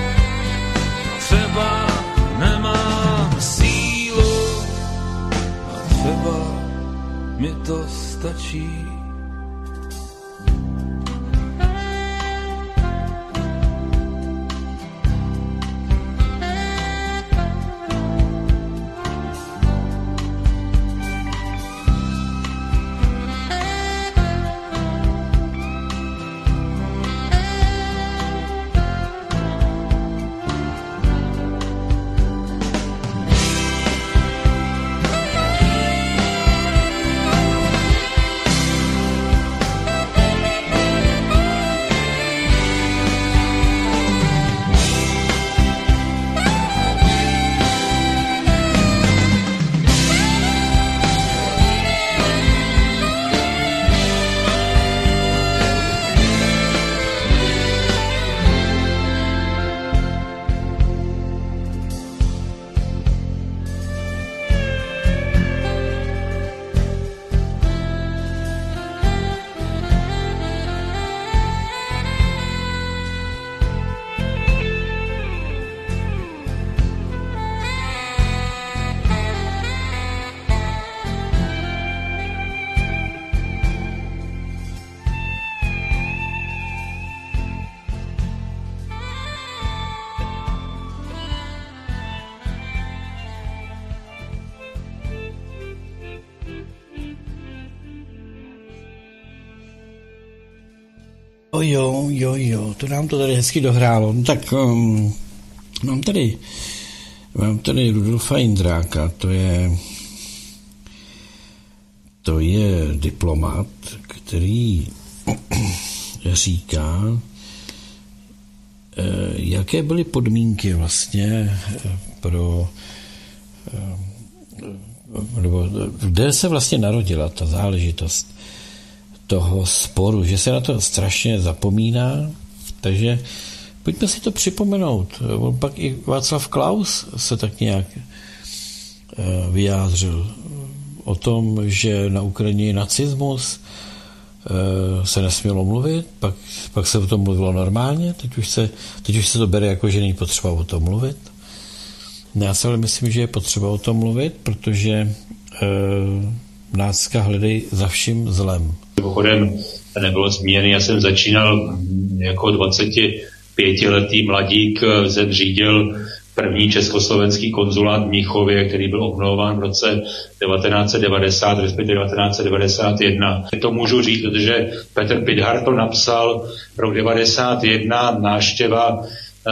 třeba nemám sílu a třeba mi to stačí. Jo, jo, jo, to nám to tady hezky dohrálo. No tak um, mám tady mám tady Rudolfa Jindráka, to je to je diplomat, který říká, jaké byly podmínky vlastně pro nebo kde se vlastně narodila ta záležitost toho sporu, že se na to strašně zapomíná, takže pojďme si to připomenout. On pak i Václav Klaus se tak nějak vyjádřil o tom, že na Ukrajině je nacismus, se nesmělo mluvit, pak, pak se o tom mluvilo normálně, teď už, se, teď už se to bere jako, že není potřeba o tom mluvit. Já si ale myslím, že je potřeba o tom mluvit, protože e, nácka hledají za vším zlem. Mimochodem nebylo zmíněný, já jsem začínal jako dvacetipětiletý mladík, jsem řídil první československý konzulát v Mnichově, který byl obnovován v roce devatenáct set devadesát, respektive devatenáct set devadesát jedna. To můžu říct, protože Petr Pithart to napsal rok devadesát jedna, návštěva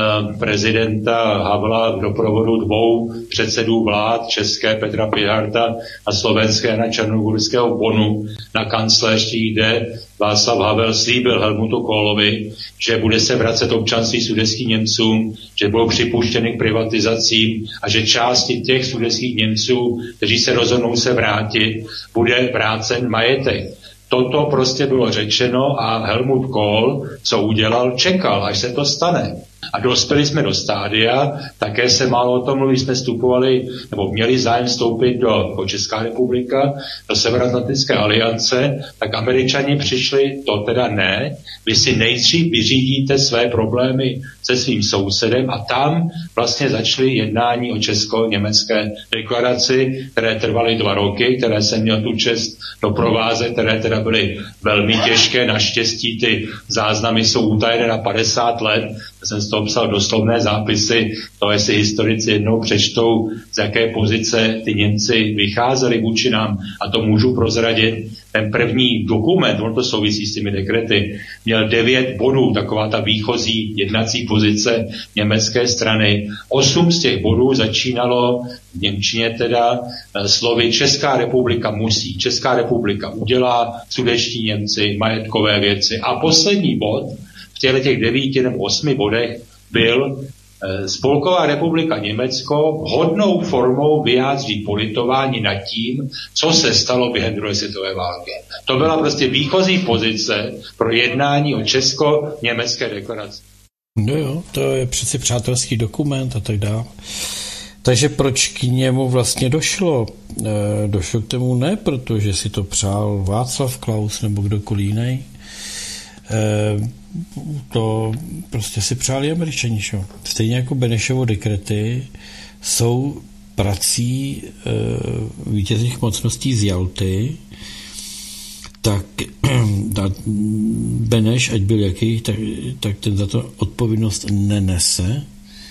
prezidenta Havla v doprovodu dvou předsedů vlád české Petra Pitharta a slovenské na Černogórského Bonu na kancléřství, kde Václav Havel slíbil Helmutu Kohlovi, že bude se vracet občanství sudetským Němcům, že budou připuštěny k privatizacím a že části těch sudetských Němců, kteří se rozhodnou se vrátit, bude vrácen majetek. Toto prostě bylo řečeno a Helmut Kohl, co udělal, čekal, až se to stane. A dospěli jsme do stádia, také se málo o tom mluví, jsme vstupovali, nebo měli zájem vstoupit do, jako Česká republika, do Severoatlantické aliance, tak Američani přišli, to teda ne, vy si nejdřív vyřídíte své problémy se svým sousedem a tam vlastně začaly jednání o česko-německé deklaraci, které trvaly dva roky, které jsem měl tu čest doprovázet, které teda byly velmi těžké, naštěstí ty záznamy jsou utajené na padesát let, já jsem z toho psal doslovné zápisy, to jestli historici jednou přečtou, z jaké pozice ty Němci vycházeli vůči nám, a to můžu prozradit. Ten první dokument, on to souvisí s těmi dekrety, měl devět bodů, taková ta výchozí jednací pozice německé strany. Osm z těch bodů začínalo v němčině teda slovy Česká republika musí, Česká republika udělá, sudetští Němci, majetkové věci. A poslední bod v těchto těch devíti nebo osmi bodech byl Spolková republika Německo vhodnou formou vyjádří politování nad tím, co se stalo během druhé světové války. To byla prostě výchozí pozice pro jednání o česko-německé deklaraci. No jo, to je přeci přátelský dokument a tak dále. Takže proč k němu vlastně došlo? E, došlo k tomu ne, protože si to přál Václav Klaus nebo kdokoliv jiný. E, to prostě si přáli Američani, šo? Stejně jako Benešovo dekrety jsou prací e, vítězných mocností z Jalty, tak Beneš, ať byl jaký, tak, tak ten za to odpovědnost nenese.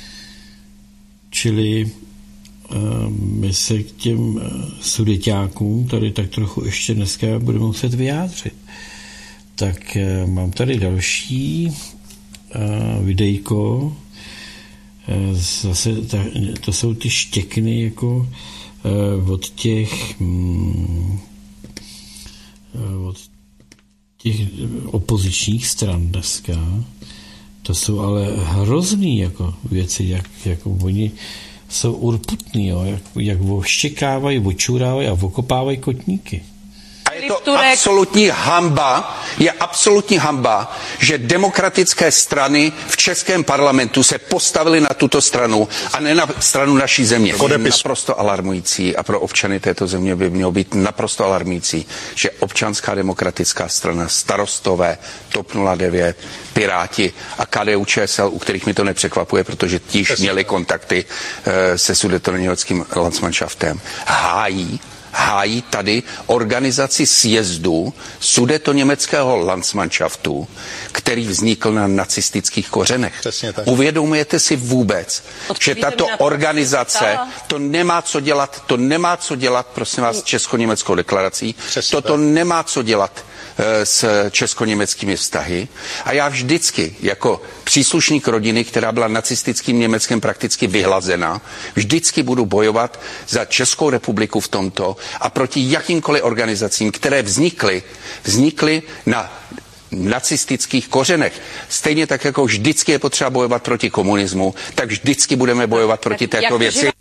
Čili e, my se k těm sudeťákům tady tak trochu ještě dneska budeme muset vyjádřit. Tak e, mám tady další e, videjko. E, zase ta, to jsou ty štěkny jako e, od těch mm, od těch opozičních stran dneska. To jsou ale hrozný jako věci, jak, jak oni jsou urputný, jo, jak, jak oštěkávají, očurávají a okopávají kotníky. A je to absolutní hanba, je absolutní hanba, že demokratické strany v českém parlamentu se postavily na tuto stranu a ne na stranu naší země. Je naprosto alarmující a pro občany této země by mělo být naprosto alarmující, že Občanská demokratická strana, Starostové, T O P nula devět, Piráti a K D U Č S L, u kterých mi to nepřekvapuje, protože tíž měli kontakty uh, se sudetoněmeckým Landsmannschaftem, hájí hájí tady organizaci sjezdu sudetoněmeckého Landsmannschaftu, který vznikl na nacistických kořenech. Uvědomujete si vůbec, že tato organizace to nemá co dělat, to nemá co dělat, prosím vás, česko-německou deklarací, toto nemá co dělat s česko-německými vztahy a já vždycky jako příslušník rodiny, která byla nacistickým Německem prakticky vyhlazena, vždycky budu bojovat za Českou republiku v tomto a proti jakýmkoliv organizacím, které vznikly, vznikly na nacistických kořenech. Stejně tak, jako vždycky je potřeba bojovat proti komunismu, tak vždycky budeme bojovat proti této věci.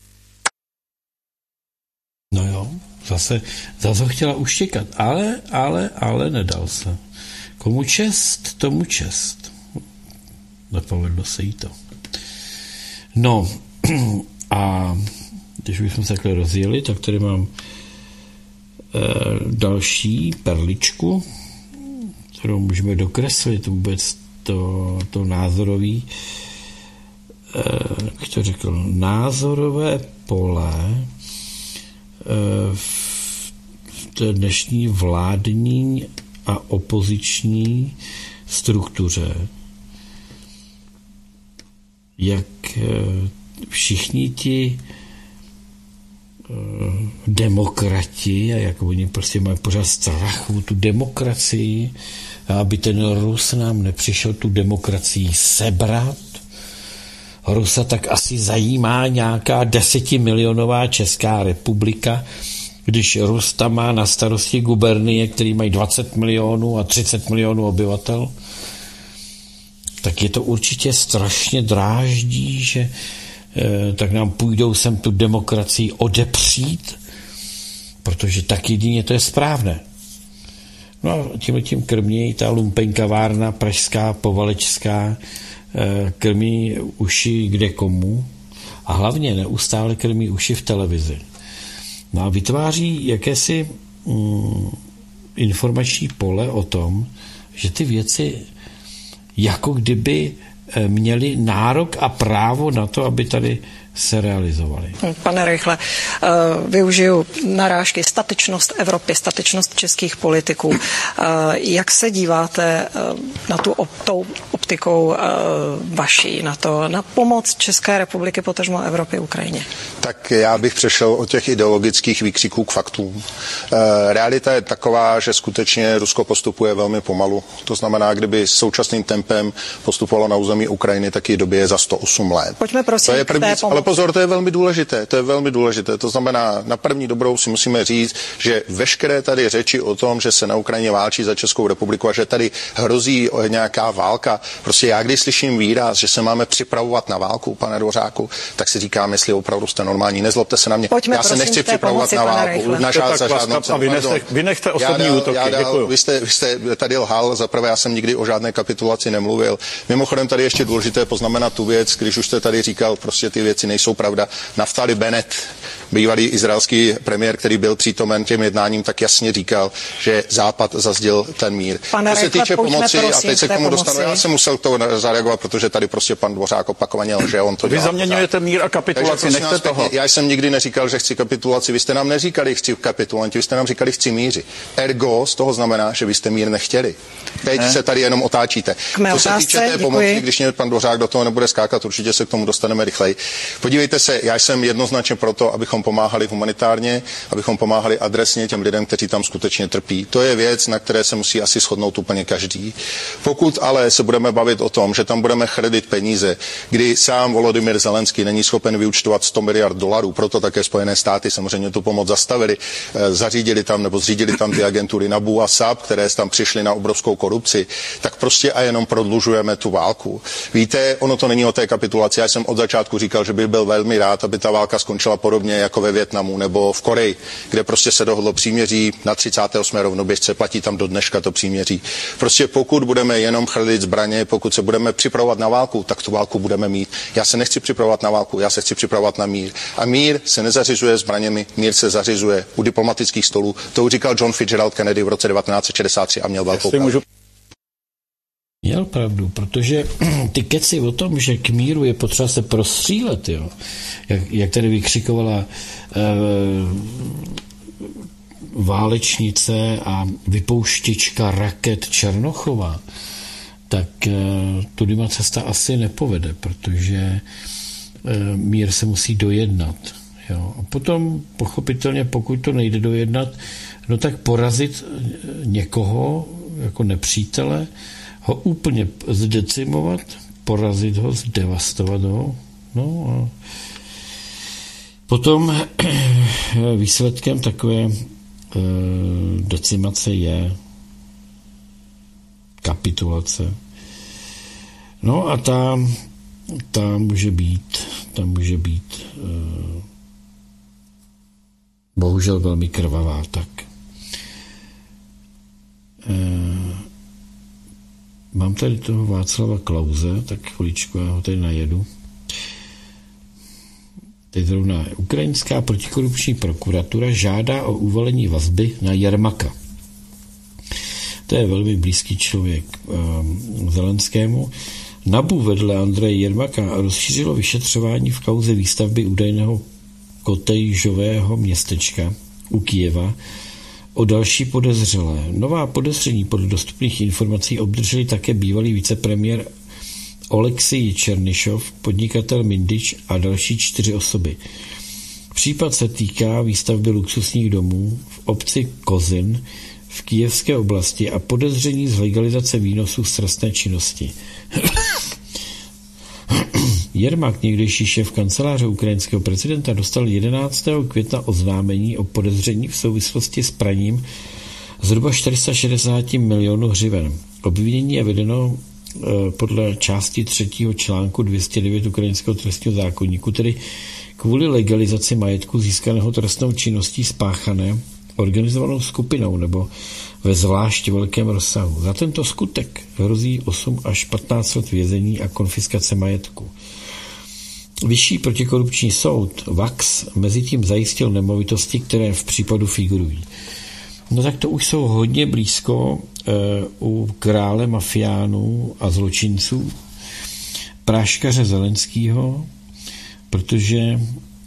No jo, zase, zase chtěla uštěkat, ale, ale, ale nedal se. Komu čest, tomu čest. Nepovedlo se jí to. No a když už jsme se takhle rozjeli, tak tady mám e, další perličku, kterou můžeme dokreslit vůbec to, to názorový, e, jak to řekl, názorové pole e, v té dnešní vládní a opoziční struktuře. Jak e, všichni ti demokrati, a jak oni prostě mají pořád strach o tu demokracii, aby ten Rus nám nepřišel tu demokracii sebrat. Rusa tak asi zajímá nějaká desetimilionová Česká republika, když Rus tam má na starosti gubernie, který mají dvacet milionů a třicet milionů obyvatel, tak je to určitě strašně dráždí, že tak nám půjdou sem tu demokracii odepřít, protože tak jedině to je správné. No a tím tím krmí ta lumpenkavárna pražská, povalečská, krmí uši kde komu a hlavně neustále krmí uši v televizi. No a vytváří jakési mm, informační pole o tom, že ty věci jako kdyby měli nárok a právo na to, aby tady se realizovali. Pane Rychle, využiju narážky statečnost Evropy, statečnost českých politiků. Jak se díváte na tu tou optikou vaší, na to, na pomoc České republiky, potažmo Evropy, Ukrajině? Tak já bych přešel od těch ideologických výkřiků k faktům. Realita je taková, že skutečně Rusko postupuje velmi pomalu. To znamená, kdyby současným tempem postupovalo na území Ukrajiny, tak ji dobije za sto osm let. Pojďme prosím to je první, ale pozor, to je velmi důležité, to je velmi důležité. To znamená, na první dobrou si musíme říct, že veškeré tady řeči o tom, že se na Ukrajině válčí za Českou republiku a že tady hrozí nějaká válka. Prostě já, když slyším výraz, že se máme připravovat na válku, pane Dvořáku, tak si říkám, jestli opravdu jste normální. Nezlobte se na mě. Pojďme, já se prosím, nechci připravovat pomoci, na válku. Na žád, za žádnou a vy nechte, vy nechte osobní já dal, útoky. Já dal, vy, jste, vy jste tady lhal, zaprvé já jsem nikdy o žádné kapitulaci nemluvil. Mimochodem tady ještě důležité poznamenat tu věc, když už jste tady říkal, prostě ty věci nejsou pravda. Naftali Bennett, bývalý izraelský premiér, který byl přítomen těm jednáním, tak jasně říkal, že Západ zazděl ten mír. Pane Co se týče pomoci, prosím, a teď se k tomu dostanu, já jsem musel to zareagovat, protože tady prostě pan Dvořák opakovaně lže, on to Vy zaměňujete mír a kapitulaci, Takže, nechte toho. Pěkně, já jsem nikdy neříkal, že chci kapitulaci, vy jste nám neříkali, chci kapitulanti, vy jste nám říkali, chci míři. Ergo, z toho znamená, že vy jste mír nechtěli. Teď ne. se tady jenom otáčíte. Co se týče té pomoci, když mě pan Dvořák do toho nebude skákat, určitě se k tomu dostaneme rychleji. Podívejte se, já jsem jednoznačně proto, abychom pomáhali humanitárně, abychom pomáhali adresně těm lidem, kteří tam skutečně trpí. To je věc, na které se musí asi shodnout úplně každý. Pokud ale se budeme bavit o tom, že tam budeme chredit peníze, kdy sám Volodymyr Zelenský není schopen vyúčtovat sto miliard dolarů, proto také Spojené státy samozřejmě tu pomoc zastavili, zařídili tam nebo zřídili tam ty agentury Nabu a Saab, které tam přišly na obrovskou korupci, tak prostě a jenom prodlužujeme tu válku. Víte, ono to není o té kapitulaci. Já jsem od začátku říkal, že bych byl velmi rád, aby ta válka skončila podobně jako ve Vietnamu nebo v Koreji, kde prostě se dohodlo příměří na třicáté osmé rovnoběžce, platí tam do dneška to příměří. Prostě pokud budeme jenom chrlit zbraně, pokud se budeme připravovat na válku, tak tu válku budeme mít. Já se nechci připravovat na válku, já se chci připravovat na mír. A mír se nezařizuje zbraněmi, mír se zařizuje u diplomatických stolů. To už říkal John Fitzgerald Kennedy v roce devatenáct set šedesát tři a měl velkou pravdu. Měl pravdu, protože ty keci o tom, že k míru je potřeba se prostřílet, jo, jak, jak tady vykřikovala eh, válečnice a vypouštěčka raket Černochová, tak eh, tudyma cesta asi nepovede, protože eh, mír se musí dojednat. Jo. A potom pochopitelně, pokud to nejde dojednat, no tak porazit někoho jako nepřítele, ho úplně zdecimovat, porazit ho, zdevastovat ho. No a potom výsledkem takové decimace je kapitulace. No a ta, ta může být, ta může být bohužel velmi krvavá, tak mám tady toho Václava Klause, tak chviličku, já ho tady najedu. Teď zrovna ukrajinská protikorupční prokuratura žádá o uvalení vazby na Jermaka. To je velmi blízký člověk um, Zelenskému. NABU vedle Andreje Jermaka rozšířilo vyšetřování v kauze výstavby údajného kotejžového městečka u Kyjeva o další podezřelé. Nová podezření podle dostupných informací obdrželi také bývalý vicepremiér Oleksij Černyšov, podnikatel Mindič a další čtyři osoby. Případ se týká výstavby luxusních domů v obci Kozin v kyjevské oblasti a podezření z legalizace výnosů z trestné činnosti. Jermak, někdejší šéf kanceláře ukrajinského prezidenta, dostal jedenáctého května oznámení o podezření v souvislosti s praním zhruba čtyři sta šedesát milionů hřiven. Obvinění je vedeno podle části třetího článku dvě stě devět ukrajinského trestního zákoníku, tedy kvůli legalizaci majetku získaného trestnou činností spáchané organizovanou skupinou nebo ve zvlášť velkém rozsahu. Za tento skutek hrozí osm až patnáct let vězení a konfiskace majetku. Vyšší protikorupční soud V A X mezitím zajistil nemovitosti, které v případu figurují. No tak to už jsou hodně blízko e, u krále mafiánů a zločinců, práškaře Zelenskýho, protože e,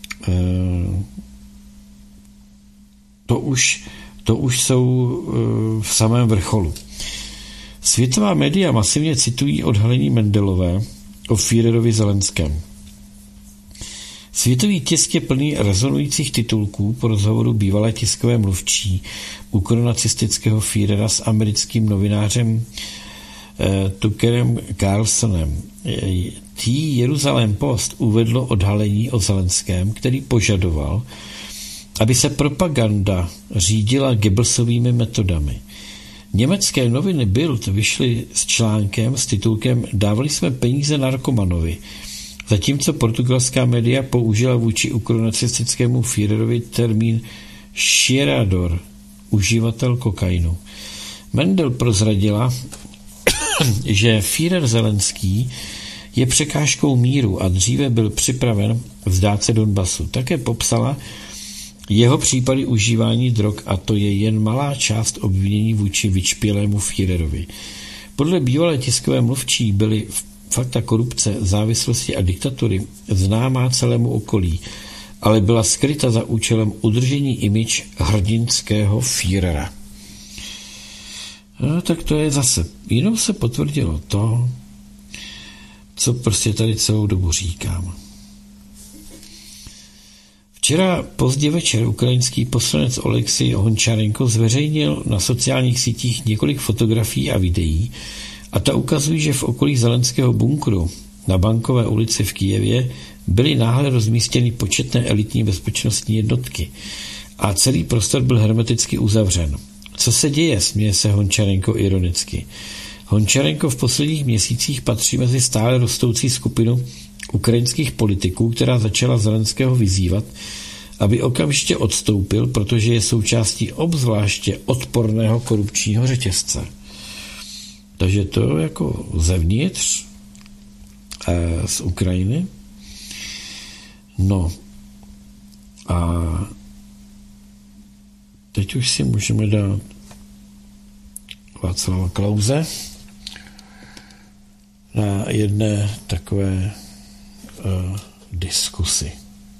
to, už, to už jsou e, v samém vrcholu. Světová média masivně citují odhalení Mendelové o Führerovi Zelenském. Světový tisk je plný rezonujících titulků po rozhovoru bývalé tiskové mluvčí ukronacistického Führera s americkým novinářem eh, Tuckerem Carlsonem. T. Jerusalem Post uvedlo odhalení o Zelenském, který požadoval, aby se propaganda řídila Goebbelsovými metodami. Německé noviny Bild vyšly s článkem s titulkem Dávali jsme peníze narkomanovi, zatímco portugalská média použila vůči ukronacistickému Führerovi termín cheirador, uživatel kokainu. Mendel prozradila, že Führer Zelenský je překážkou míru a dříve byl připraven vzdát se Donbasu. Také popsala jeho případy užívání drog a to je jen malá část obvinění vůči vyčpělému Führerovi. Podle bývalé tiskové mluvčí byly fakta korupce, závislosti a diktatury známá celému okolí, ale byla skryta za účelem udržení image hrdinského Führera. No, tak to je zase. Jenom se potvrdilo to, co prostě tady celou dobu říkám. Včera pozdě večer ukrajinský poslanec Oleksij Hončarenko zveřejnil na sociálních sítích několik fotografií a videí, a ta ukazují, že v okolí Zelenského bunkru na Bankové ulici v Kyjevě byly náhle rozmístěny početné elitní bezpečnostní jednotky a celý prostor byl hermeticky uzavřen. Co se děje, směje se Hončarenko ironicky. Hončarenko v posledních měsících patří mezi stále rostoucí skupinu ukrajinských politiků, která začala Zelenského vyzývat, aby okamžitě odstoupil, protože je součástí obzvláště odporného korupčního řetězce. Takže to jako zevnitř e, z Ukrajiny. No a teď už si můžeme dát Václava Klause na jedné takové uh, diskusi.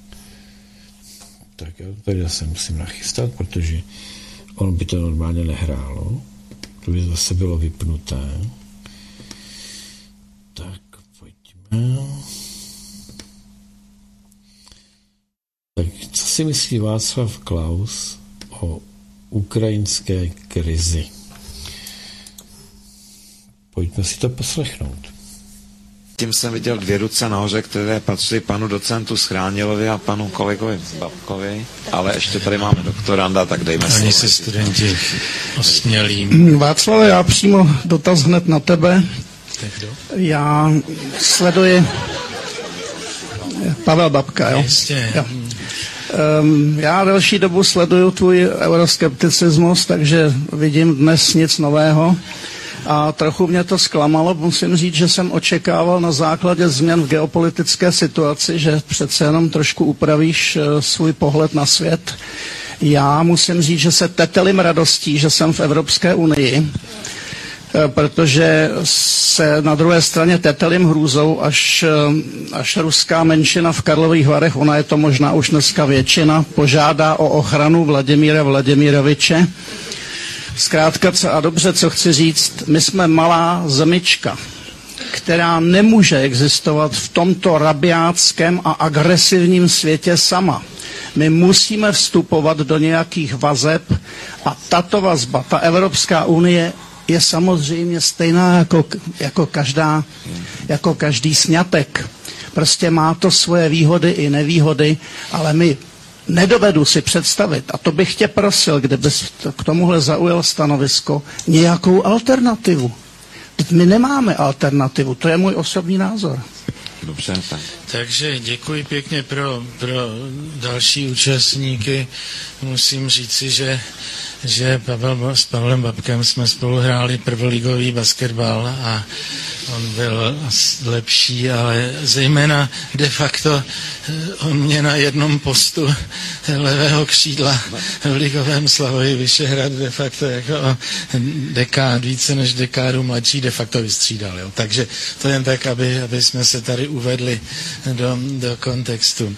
Tak já tady zase musím nachystat, protože on by to normálně nehrálo. To by zase bylo vypnuté. Tak, pojďme. Tak, co si myslí Václav Klaus o ukrajinské krizi? Pojďme si to poslechnout. Tím jsem viděl dvě ruce nahoře, které patří panu docentu Schránilovi a panu kolegovi Babkovi, ale ještě tady máme doktoranda, tak dejme si. Oni se studenti osmělí. Václav, já přímo dotaz hned na tebe. Já sleduji Pavel Babka, jo? Jistě. Jo. Um, já delší dobu sleduju tvůj euroskepticismus, takže vidím dnes nic nového. A trochu mě to zklamalo, musím říct, že jsem očekával na základě změn v geopolitické situaci, že přece jenom trošku upravíš uh, svůj pohled na svět. Já musím říct, že se tetelím radostí, že jsem v Evropské unii, uh, protože se na druhé straně tetelím hrůzou, až, uh, až ruská menšina v Karlových Varech, ona je to možná už dneska většina, požádá o ochranu Vladimíra Vladimiroviče. Zkrátka co a dobře, co chci říct, my jsme malá zemička, která nemůže existovat v tomto rabiátském a agresivním světě sama. My musíme vstupovat do nějakých vazeb a tato vazba, ta Evropská unie je samozřejmě stejná jako, jako, každá, jako každý sňatek. Prostě má to svoje výhody i nevýhody, ale my nedovedu si představit, a to bych tě prosil, kdybys k tomuhle zaujal stanovisko, nějakou alternativu. My nemáme alternativu, to je můj osobní názor. Dobře, tak. Takže děkuji pěkně pro, pro další účastníky. Musím říci, že, že Pavel, s Pavlem Babkem jsme spolu hráli prvoligový basketbal a on byl lepší, ale zejména de facto on mě na jednom postu levého křídla v ligovém Slavoji Vyšehrad de facto jako dekád, více než dekádu mladší de facto vystřídal. Jo. Takže to jen tak, aby, aby jsme se tady uvedli do, do kontextu.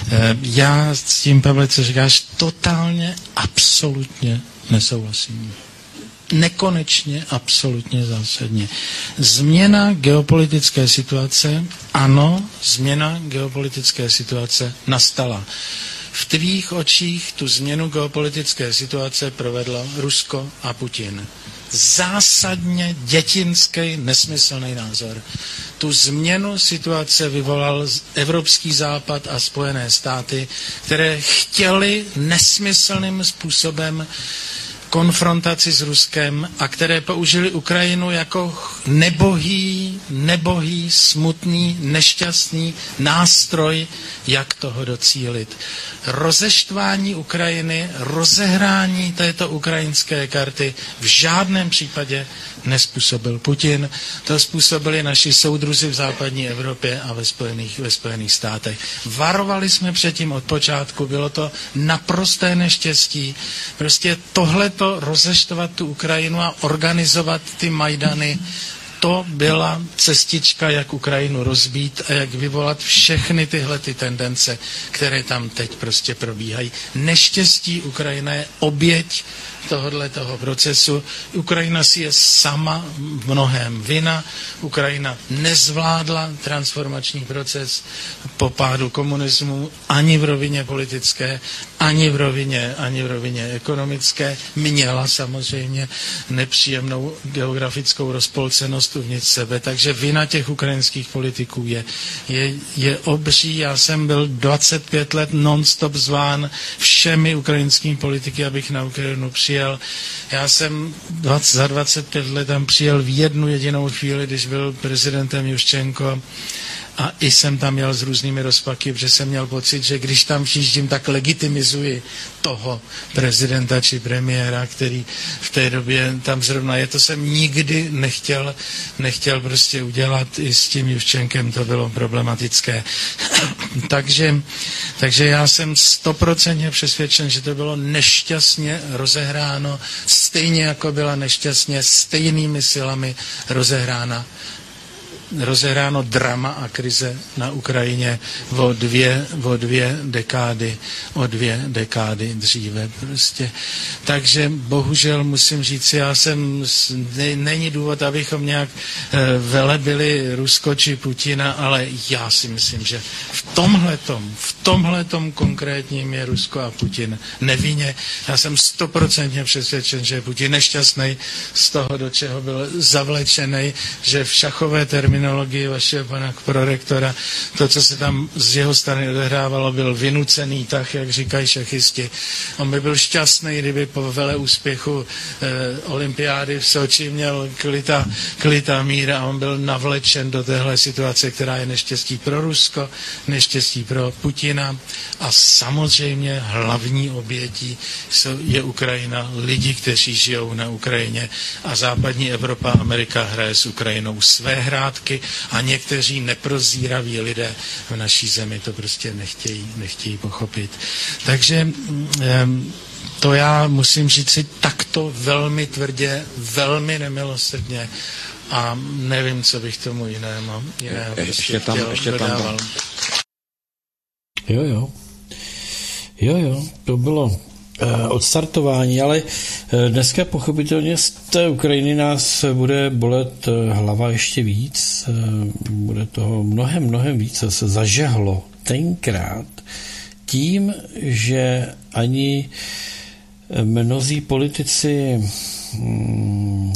Já s tím, Pavle, co říkáš, totálně, absolutně nesouhlasím. Nekonečně, absolutně zásadně. Změna geopolitické situace, ano, změna geopolitické situace nastala. V tvých očích tu změnu geopolitické situace provedlo Rusko a Putin. Zásadně dětinský, nesmyslný názor. Tu změnu situace vyvolal Evropský západ a Spojené státy, které chtěly nesmyslným způsobem konfrontaci s Ruskem a které použili Ukrajinu jako nebohý, nebohý, smutný, nešťastný nástroj, jak toho docílit. Rozeštvání Ukrajiny, rozehrání této ukrajinské karty v žádném případě nespůsobil Putin, to způsobili naši soudruzi v západní Evropě a ve Spojených, ve Spojených státech. Varovali jsme předtím od počátku, bylo to naprosté neštěstí. Prostě tohleto rozeštovat tu Ukrajinu a organizovat ty Majdany, to byla cestička, jak Ukrajinu rozbít a jak vyvolat všechny tyhle ty tendence, které tam teď prostě probíhají. Neštěstí Ukrajina je oběť tohodle toho procesu. Ukrajina si je sama v mnohém vina. Ukrajina nezvládla transformační proces po pádu komunismu ani v rovině politické, ani v rovině, ani v rovině ekonomické. Měla samozřejmě nepříjemnou geografickou rozpolcenost uvnitř sebe, takže vina těch ukrajinských politiků je, je, je obří. Já jsem byl dvacet pět let non-stop zván všemi ukrajinskými politiky, abych na Ukrajinu přijel. Já jsem dvacet, za dvacet pět let tam přijel v jednu jedinou chvíli, když byl prezidentem Juščenko, a i jsem tam jel s různými rozpaky, protože jsem měl pocit, že když tam přijíždím, tak legitimizuji toho prezidenta či premiéra, který v té době tam zrovna je. To jsem nikdy nechtěl, nechtěl prostě udělat. I s tím Juščenkem to bylo problematické. takže, takže já jsem stoprocentně přesvědčen, že to bylo nešťastně rozehráno, stejně jako byla nešťastně stejnými silami rozehrána rozehráno drama a krize na Ukrajině o dvě, o dvě dekády, o dvě dekády dříve prostě. Takže bohužel musím říct, já jsem, ne, není důvod, abychom nějak e, velebili Rusko či Putina, ale já si myslím, že v tomhletom, v tomhletom konkrétním je Rusko a Putin nevinně. Já jsem stoprocentně přesvědčen, že je Putin nešťastný z toho, do čeho byl zavlečený, že v šachové terminologii vašeho pana prorektora to, co se tam z jeho strany odehrávalo, byl vynucený tah, jak říkají šachisti. On by byl šťastný, kdyby po vele úspěchu eh, olympiády v Soči měl klita, klita mír a on byl navlečen do téhle situace, která je neštěstí pro Rusko, neštěstí pro Putina a samozřejmě hlavní obětí je Ukrajina, lidi, kteří žijou na Ukrajině a západní Evropa, Amerika hraje s Ukrajinou své hrátky a někteří neprozíraví lidé v naší zemi to prostě nechtějí, nechtějí pochopit. Takže to já musím říct si takto velmi tvrdě, velmi nemilosrdně a nevím, co bych tomu jinému, jiného je, prostě ještě tam, chtěl, ještě dodával. Tam. Jo, jo. Jo, jo, to bylo eh, odstartování, ale eh, dneska pochopitelně z té Ukrajiny nás bude bolet eh, hlava ještě víc. Eh, bude toho mnohem, mnohem víc, co se zažehlo tenkrát tím, že ani mnozí politici, hm,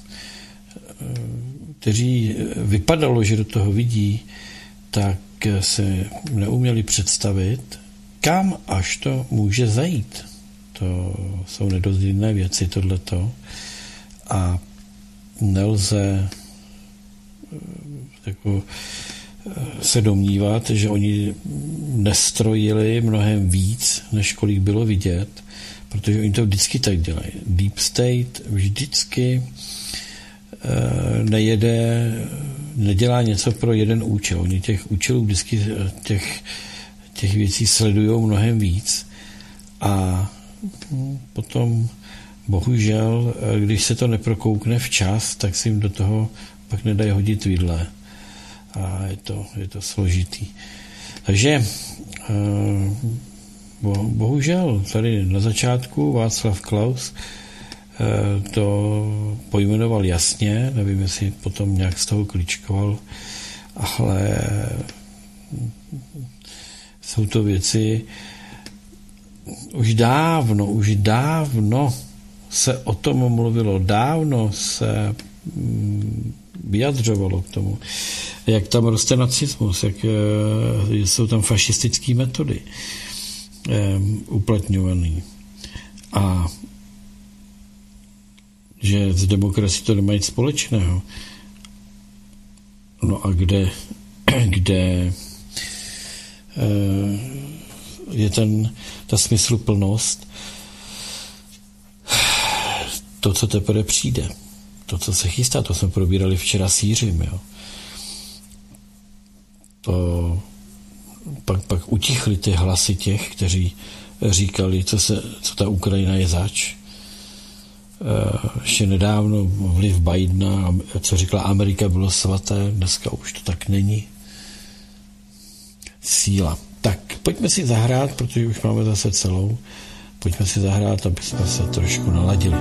kteří vypadalo, že do toho vidí, tak se neuměli představit, kam až to může zajít. To jsou nedozírné věci, tohleto. A nelze jako se domnívat, že oni nestrojili mnohem víc, než kolik bylo vidět, protože oni to vždycky tak dělají. Deep State vždycky nejede, nedělá něco pro jeden účel. Oni těch účelů vždycky těch, těch věcí sledují mnohem víc a potom bohužel, když se to neprokoukne včas, tak si jim do toho pak nedají hodit vidle. A je to, je to složitý. Takže bohužel tady na začátku Václav Klaus to pojmenoval jasně, nevím, jestli potom nějak z toho kličkoval, ale jsou to věci, už dávno, už dávno se o tom mluvilo, dávno se vyjadřovalo k tomu, jak tam roste nacismus, jak jsou tam fašistické metody uplatňované. A že s demokracií to nemají společného. No a kde, kde je ten, ta smysluplnost, to, co teprve přijde, to, co se chystá, to jsme probírali včera s Jiřím, jo. To pak, pak utichly ty hlasy těch, kteří říkali, co, se, co ta Ukrajina je zač. Ještě nedávno vliv Bidena, co říkala Amerika, bylo svaté, dneska už to tak není. Síla. Tak pojďme si zahrát, protože už máme zase celou. Pojďme si zahrát, aby jsme se trošku naladili.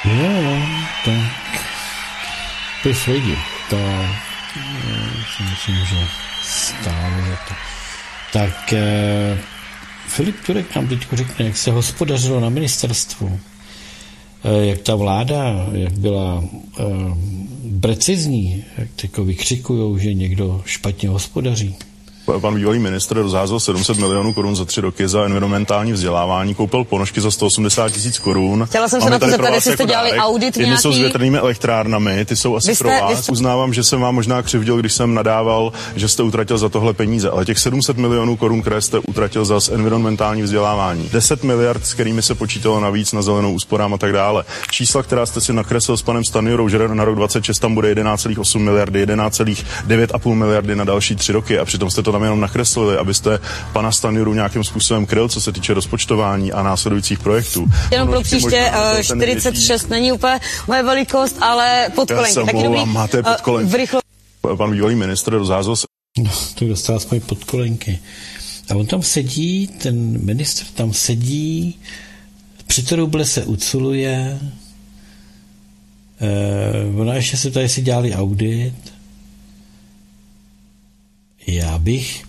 Jo, tak pys lidi, to si myslím, že stálo za to. Tak eh, Filip Turek nám teď řekne, jak se hospodařilo na ministerstvu, eh, jak ta vláda, jak byla eh, precizní, jak tako vykřikujou, že někdo špatně hospodaří. Pan bývalý ministr rozházel sedm set milionů korun za tři roky za environmentální vzdělávání, koupil ponožky za sto osmdesát tisíc korun. Chtěla jsem se na to zeptat, jestli jste dělali audit nějaký. Jedny jsou s větrnými elektrárnami, ty jsou asi jste, pro vás. jste... Uznávám, že jsem vám možná křivdil, když jsem nadával, že jste utratil za tohle peníze, ale těch sedm set milionů korun, které jste utratil za environmentální vzdělávání, deset miliard, s kterými se počítalo navíc na zelenou úsporám a tak dále. Čísla, která jste si nakreslil s panem Stanjurou, že na rok dvacet šest tam bude jedenáct celá osm miliardy, jedenáct celá devět a půl miliardy na další tři roky a přitom jste to tam jenom nakreslili, abyste pana Stanjuru nějakým způsobem kryl, co se týče rozpočtování a následujících projektů. Jenom pro příště uh, čtyřicet šest není úplně moje velikost, ale podkolenky. Taky dobrý. Máte podkolenky. Uh, rychlo... Pan bývalý ministr rozházel se... No, to dostal aspoň podkolenky. A on tam sedí, ten ministr tam sedí, při truble se uculuje, uh, ona ještě se tady si dělali audit. Já bych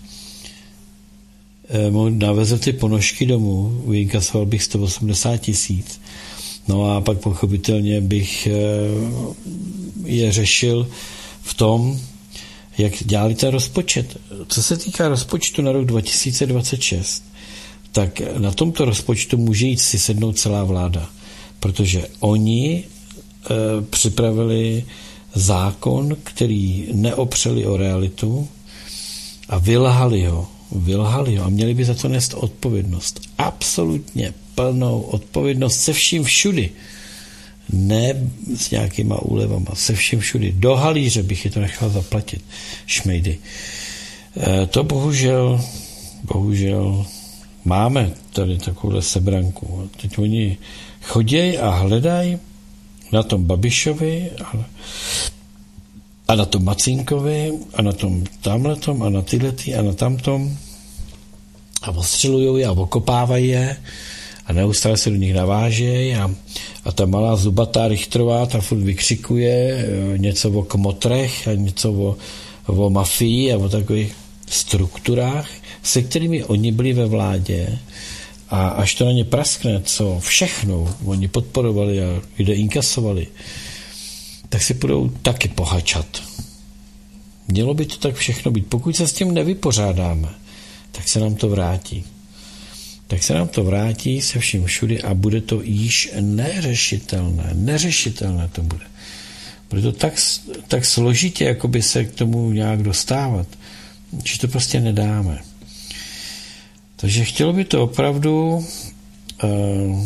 mu navezl ty ponožky domů, vyinkasoval bych sto osmdesát tisíc. No a pak pochopitelně bych je řešil v tom, jak dělali ten rozpočet. Co se týká rozpočtu na rok dva tisíce dvacet šest, tak na tomto rozpočtu může jít si sednout celá vláda, protože oni e, připravili zákon, který neopřeli o realitu a vylhali ho. Vylhali ho a měli by za to nést odpovědnost. Absolutně plnou odpovědnost se vším všudy. Ne s nějakýma úlevama, se vším všudy. Do halíře bych je to nechal zaplatit. Šmejdy. E, to bohužel, bohužel máme tady takovou sebranku. Teď oni chodějí a hledají na tom Babišovi a, a na tom Macínkovi a na tom tamhletom a na tyhlety a na tamtom a ostřelujou je a okopávají je a neustále se do nich navážejí a, a ta malá zubatá Richtrová ta furt vykřikuje něco o kmotrech a něco o, o mafii a o takových strukturách, se kterými oni byli ve vládě a až to na ně praskne, co všechno oni podporovali a kde inkasovali, tak si budou taky pohačat. Mělo by to tak všechno být. Pokud se s tím nevypořádáme, tak se nám to vrátí. Tak se nám to vrátí se vším všudy a bude to již neřešitelné. Neřešitelné to bude. Bude to tak, tak složitě, jakoby se k tomu nějak dostávat, že to prostě nedáme. Takže chtělo by to opravdu uh,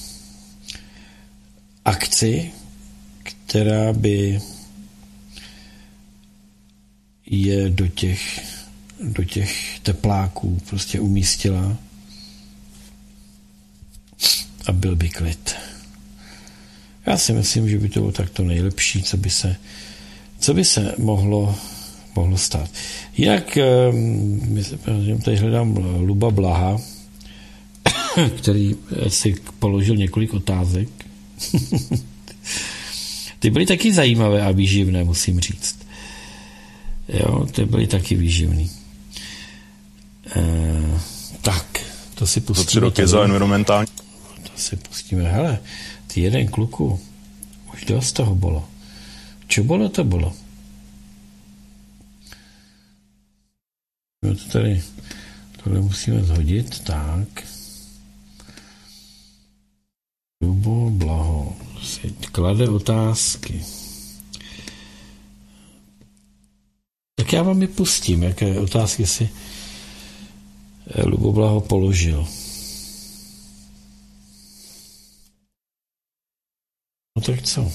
akci, která by je do těch, do těch tepláků prostě umístila a byl by klid. Já si myslím, že by to bylo takto nejlepší, co by se, co by se mohlo, mohlo stát. Jinak tady hledám Luba Blaha, který si položil několik otázek. Ty byly taky zajímavé a výživné, musím říct. Jo, ty byly taky výživný. E, tak, to si pustíme. To tři roky za environmentální. To si pustíme. Hele, ty jeden kluku, už dost toho bylo. Čo bylo, to bylo. Jo, to tady, tohle musíme zhodit, tak. Lubo Blaho si klade otázky. Tak já vám je pustím, jaké otázky si Lubo Blaho položil. No tak co?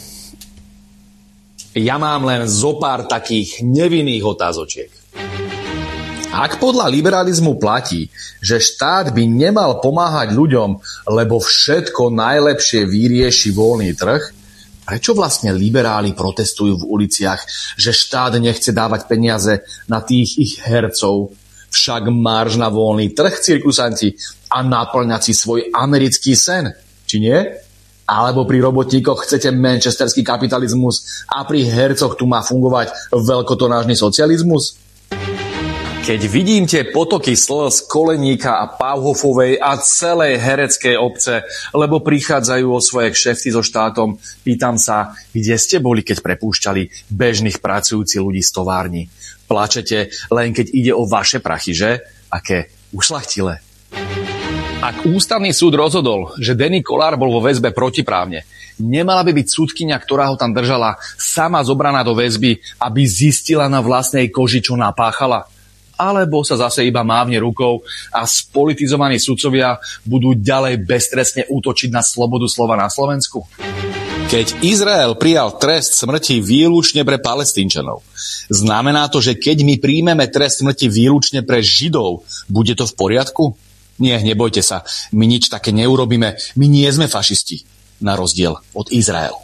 Ja mám len zopár takých nevinných otázočiek. Ak podľa liberalizmu platí, že štát by nemal pomáhať ľuďom, lebo všetko najlepšie vyrieši voľný trh, prečo vlastne liberáli protestujú v uliciach, že štát nechce dávať peniaze na tých ich hercov? Však marž na voľný trh, cirkusanti, a naplňať si svoj americký sen, či nie? Alebo pri robotníkoch chcete manchesterský kapitalizmus a pri hercoch tu má fungovať veľkotonážny socializmus? Keď vidím tie potoky slz Koleníka a Pauhofovej a celej hereckej obce, lebo prichádzajú o svoje kšefty so štátom, pýtam sa, kde ste boli, keď prepúšťali bežných pracujúcich ľudí z továrni? Plačete len keď ide o vaše prachy, že? Aké ušľachtilé. Ak ústavný súd rozhodol, že Denny Kollár bol vo väzbe protiprávne, nemala by byť súdkyňa, ktorá ho tam držala, sama zobraná do väzby, aby zistila na vlastnej koži, čo napáchala? Alebo sa zase iba mávne rukou a spolitizovaní sudcovia budú ďalej beztrestne útočiť na slobodu slova na Slovensku? Keď Izrael prijal trest smrti výlučne pre Palestínčanov, znamená to, že keď my príjmeme trest smrti výlučne pre Židov, bude to v poriadku? Nie, nebojte sa, my nič také neurobíme, my nie sme fašisti, na rozdiel od Izraelu.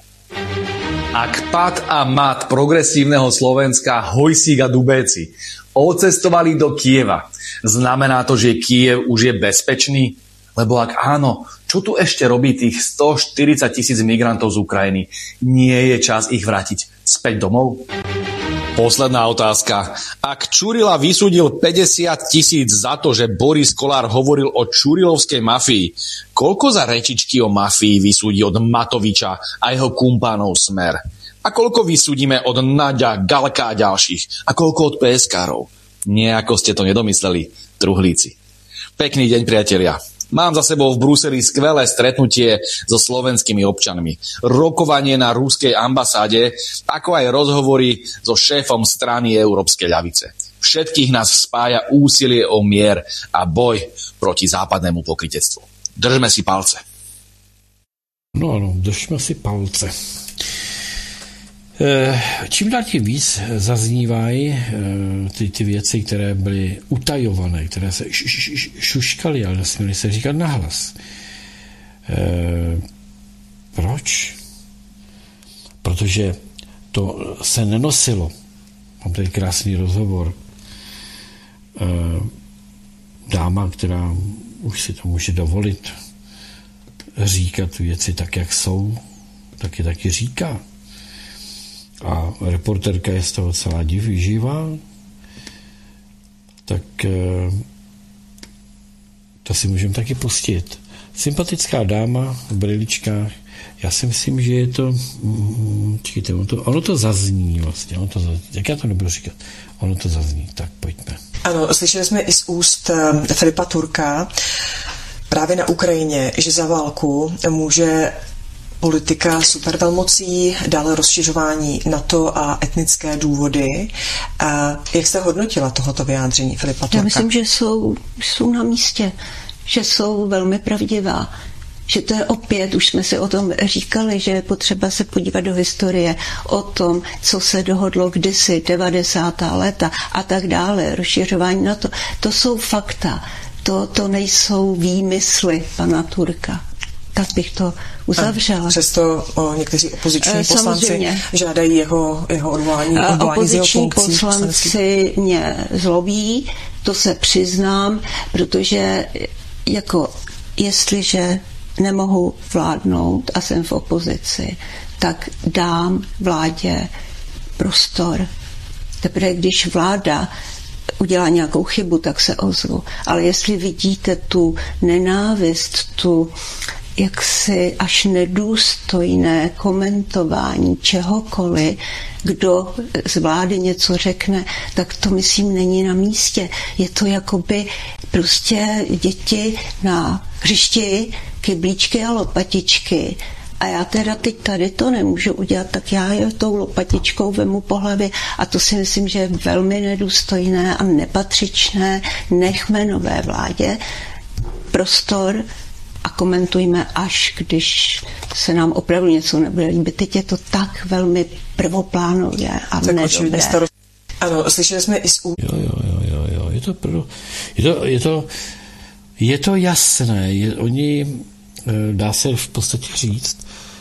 Ak Pat a Mat progresívneho Slovenska, Hojsík a Dubéci odcestovali do Kieva, znamená to, že Kiev už je bezpečný? Lebo ak áno, čo tu ešte robí tých stoštyridsať tisíc migrantov z Ukrajiny? Nie je čas ich vrátiť späť domov? Posledná otázka. Ak Čurila vysúdil päťdesiat tisíc za to, že Boris Kollár hovoril o čurilovskej mafii, koľko za rečičky o mafii vysúdi od Matoviča a jeho kumpánov Smer? A koľko vysúdime od Naďa, Galka a ďalších? A koľko od pé es károv? Nejako ste to nedomysleli, truhlíci. Pekný deň, priatelia. Mám za sebou v Bruseli skvelé stretnutie so slovenskými občanmi. Rokovanie na ruskej ambasáde, ako aj rozhovory so šéfom strany Európskej ľavice. Všetkých nás spája úsilie o mier a boj proti západnému pokrytectvu. Držme si palce. No ano, držme si palce. Čím dál tím víc zaznívají ty, ty věci, které byly utajované, které se šuškaly, ale nesměly se říkat nahlas. Proč? Protože to se nenosilo. Mám tady krásný rozhovor. Dáma, která už si to může dovolit říkat věci tak, jak jsou, taky taky říká. A reporterka je z toho celá diví živá, tak to si můžeme taky pustit. Sympatická dáma v brýličkách, já si myslím, že je to, čekajte, ono to, ono to zazní vlastně, ono to zazní, jak já to nebudu říkat, ono to zazní, tak pojďme. Ano, slyšeli jsme i z úst Filipa Turka právě na Ukrajině, že za válku může politika supervelmocí, dále rozšiřování NATO a etnické důvody. A jak jste hodnotila tohoto vyjádření Filipa Turka? Já myslím, že jsou, jsou na místě, že jsou velmi pravdivá. Že to je opět, už jsme si o tom říkali, že je potřeba se podívat do historie o tom, co se dohodlo kdysi, devadesátá léta a tak dále, rozšiřování NATO. To jsou fakta, to, to nejsou výmysly pana Turka. Tak bych to uzavřela. A přesto o, někteří opoziční e, poslanci žádají jeho, jeho odvolání, odvolání opoziční poslanci mě zlobí, to se přiznám, protože jako jestliže nemohu vládnout a jsem v opozici, tak dám vládě prostor. Teprve když vláda udělá nějakou chybu, tak se ozvu. Ale jestli vidíte tu nenávist, tu jaksi až nedůstojné komentování čehokoliv, kdo z vlády něco řekne, tak to myslím není na místě. Je to jakoby prostě děti na hřišti, kyblíčky a lopatičky. A já teda teď tady to nemůžu udělat, tak já je tou lopatičkou vemu po hlavě a to si myslím, že je velmi nedůstojné a nepatřičné. Nechme nové vládě prostor a komentujme, až když se nám opravdu něco nebude líbit. Teď je to tak velmi prvoplánově a nedobré. Starost... Ano, slyšeli jsme i z ú... Jo, jo, jo, jo, jo. Je to, prv... je to, je to, je to jasné. Je, oni, dá se v podstatě říct,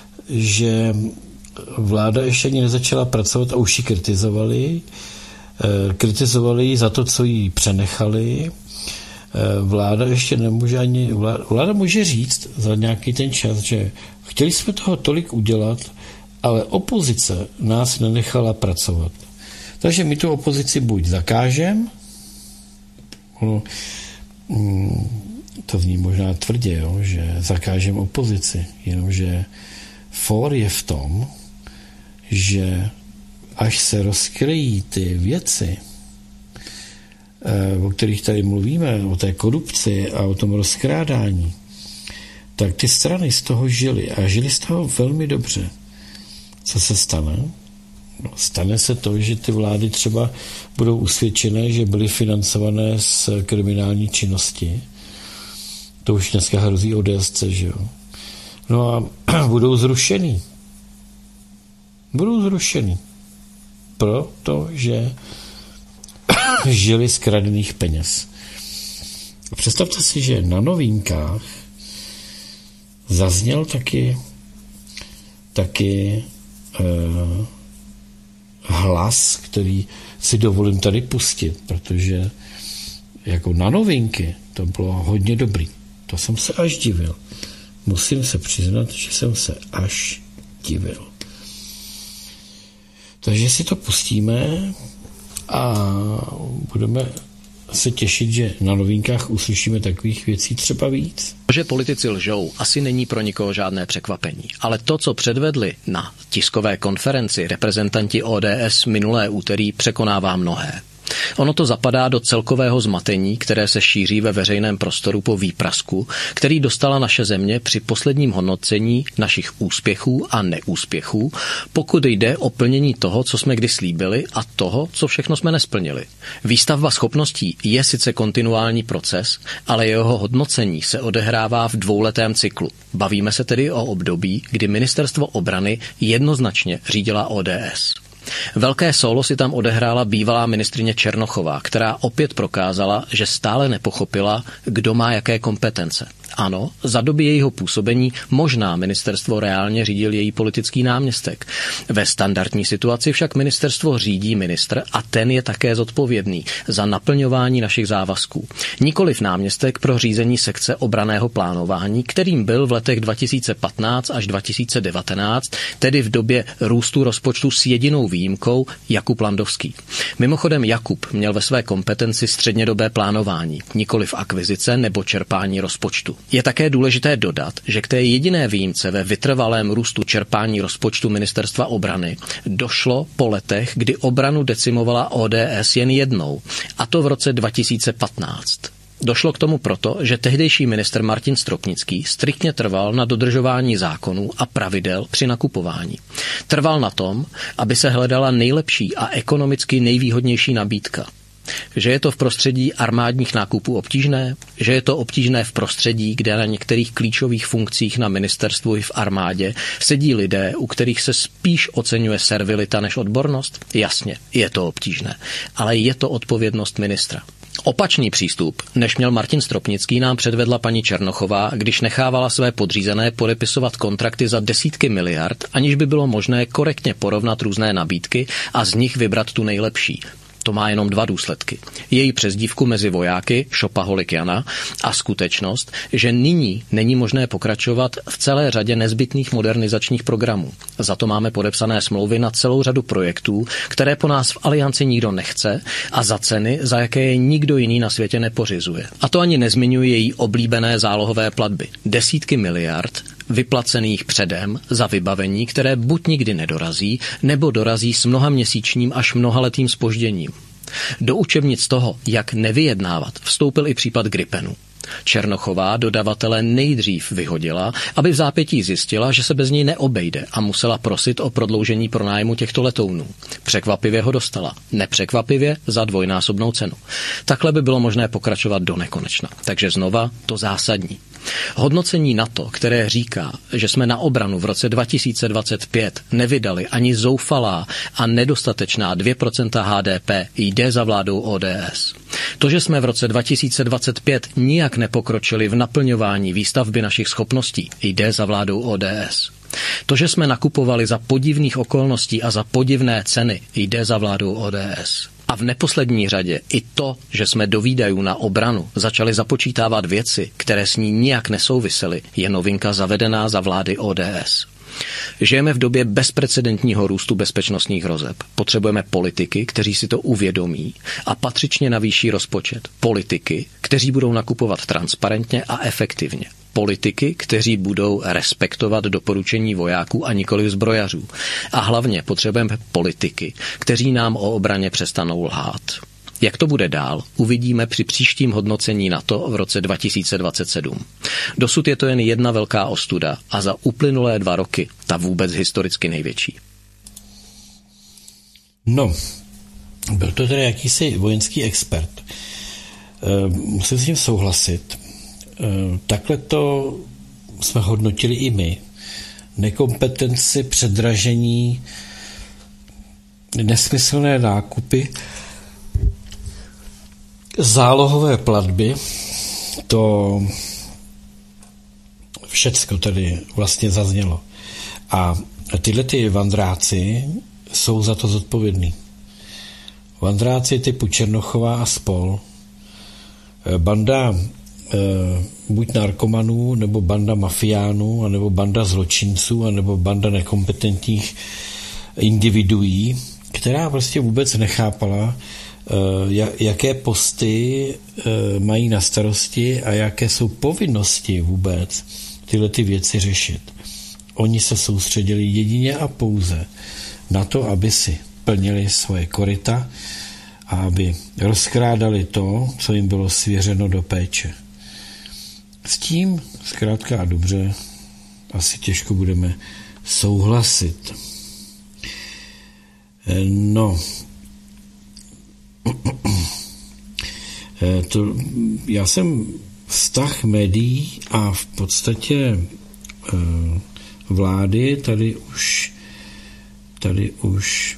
že vláda ještě ani nezačala pracovat a už ji kritizovali. Kritizovali ji za to, co jí přenechali vláda ještě nemůže ani, vláda může říct za nějaký ten čas, že chtěli jsme toho tolik udělat, ale opozice nás nenechala pracovat. Takže my tu opozici buď zakážeme, no, to zní možná tvrdě, jo, že zakážeme opozici, jenomže for je v tom, že až se rozkryjí ty věci, o kterých tady mluvíme, o té korupci a o tom rozkrádání, tak ty strany z toho žily a žily z toho velmi dobře. Co se stane? No, stane se to, že ty vlády třeba budou usvědčené, že byly financované z kriminální činnosti. To už dneska hrozí O D S C, že jo? No a budou zrušený. Budou zrušený. Protože žili z kradených peněz. A představte si, že na novinkách zazněl taky taky eh, hlas, který si dovolím tady pustit, protože jako na novinky to bylo hodně dobrý. To jsem se až divil. Musím se přiznat, že jsem se až divil. Takže si to pustíme a budeme se těšit, že na novinkách uslyšíme takových věcí třeba víc. Že politici lžou, asi není pro nikoho žádné překvapení. Ale to, co předvedli na tiskové konferenci reprezentanti O D S minulé úterý, překonává mnohé. Ono to zapadá do celkového zmatení, které se šíří ve veřejném prostoru po výprasku, který dostala naše země při posledním hodnocení našich úspěchů a neúspěchů, pokud jde o plnění toho, co jsme kdy slíbili a toho, co všechno jsme nesplnili. Výstavba schopností je sice kontinuální proces, ale jeho hodnocení se odehrává v dvouletém cyklu. Bavíme se tedy o období, kdy Ministerstvo obrany jednoznačně řídila O D S. Velké sólo si tam odehrála bývalá ministryně Černochová, která opět prokázala, že stále nepochopila, kdo má jaké kompetence. Ano, za doby jejího působení možná ministerstvo reálně řídil její politický náměstek. Ve standardní situaci však ministerstvo řídí ministr a ten je také zodpovědný za naplňování našich závazků. Nikoliv náměstek pro řízení sekce obranného plánování, kterým byl v letech dva tisíce patnáct až dva tisíce devatenáct, tedy v době růstu rozpočtu s jedinou výjimkou Jakub Landovský. Mimochodem Jakub měl ve své kompetenci střednědobé plánování, nikoliv akvizice nebo čerpání rozpočtu. Je také důležité dodat, že k té jediné výjimce ve vytrvalém růstu čerpání rozpočtu Ministerstva obrany došlo po letech, kdy obranu decimovala O D S jen jednou, a to v roce dva tisíce patnáct. Došlo k tomu proto, že tehdejší ministr Martin Stropnický striktně trval na dodržování zákonů a pravidel při nakupování. Trval na tom, aby se hledala nejlepší a ekonomicky nejvýhodnější nabídka. Že je to v prostředí armádních nákupů obtížné, že je to obtížné v prostředí, kde na některých klíčových funkcích na ministerstvu i v armádě sedí lidé, u kterých se spíš oceňuje servilita než odbornost? Jasně, je to obtížné, ale je to odpovědnost ministra. Opačný přístup, než měl Martin Stropnický, nám předvedla paní Černochová, když nechávala své podřízené podepisovat kontrakty za desítky miliard, aniž by bylo možné korektně porovnat různé nabídky a z nich vybrat tu nejlepší. To má jenom dva důsledky. Její přezdívku mezi vojáky Šopaholik Jana a skutečnost, že nyní není možné pokračovat v celé řadě nezbytných modernizačních programů. Za to máme podepsané smlouvy na celou řadu projektů, které po nás v alianci nikdo nechce a za ceny, za jaké je nikdo jiný na světě nepořizuje. A to ani nezmiňuji její oblíbené zálohové platby. Desítky miliard vyplacených předem za vybavení, které buď nikdy nedorazí, nebo dorazí s mnohaměsíčním až mnohaletým zpožděním. Do učebnic toho, jak nevyjednávat, vstoupil i případ Gripenu. Černochová dodavatele nejdřív vyhodila, aby v zápětí zjistila, že se bez něj neobejde a musela prosit o prodloužení pronájmu těchto letounů. Překvapivě ho dostala. Nepřekvapivě za dvojnásobnou cenu. Takhle by bylo možné pokračovat do nekonečna. Takže znova to zásadní. Hodnocení NATO, které říká, že jsme na obranu v roce dva tisíce dvacet pět nevydali ani zoufalá a nedostatečná dvě procenta H D P, jde za vládou O D S. To, že jsme v roce dva tisíce dvacet pět nijak nepokročili v naplňování výstavby našich schopností, jde za vládou O D S. To, že jsme nakupovali za podivných okolností a za podivné ceny, jde za vládou O D S. A v neposlední řadě i to, že jsme do výdajů na obranu začali započítávat věci, které s ní nijak nesouvisely, je novinka zavedená za vlády O D S. Žijeme v době bezprecedentního růstu bezpečnostních hrozeb. Potřebujeme politiky, kteří si to uvědomí a patřičně navýší rozpočet. Politiky, kteří budou nakupovat transparentně a efektivně. Politiky, kteří budou respektovat doporučení vojáků a nikoli zbrojařů. A hlavně potřebujeme politiky, kteří nám o obraně přestanou lhát. Jak to bude dál, uvidíme při příštím hodnocení NATO v roce dva tisíce dvacet sedm. Dosud je to jen jedna velká ostuda a za uplynulé dva roky ta vůbec historicky největší. No, byl to tedy jakýsi vojenský expert. E, musím s tím souhlasit. E, takhle to jsme hodnotili i my. Nekompetenci, předražení, nesmyslné nákupy, zálohové platby, to všecko tady vlastně zaznělo. A tyhle ty vandráci jsou za to zodpovědní. Vandráci typu Černochová a spol, banda e, buď narkomanů, nebo banda mafiánů, nebo banda zločinců, nebo banda nekompetentních individuí, která prostě vůbec nechápala, jaké posty mají na starosti a jaké jsou povinnosti vůbec tyhle ty věci řešit. Oni se soustředili jedině a pouze na to, aby si plnili svoje koryta a aby rozkrádali to, co jim bylo svěřeno do péče. S tím zkrátka a dobře asi těžko budeme souhlasit. No, to, já jsem vztah médií a v podstatě vlády tady už tady už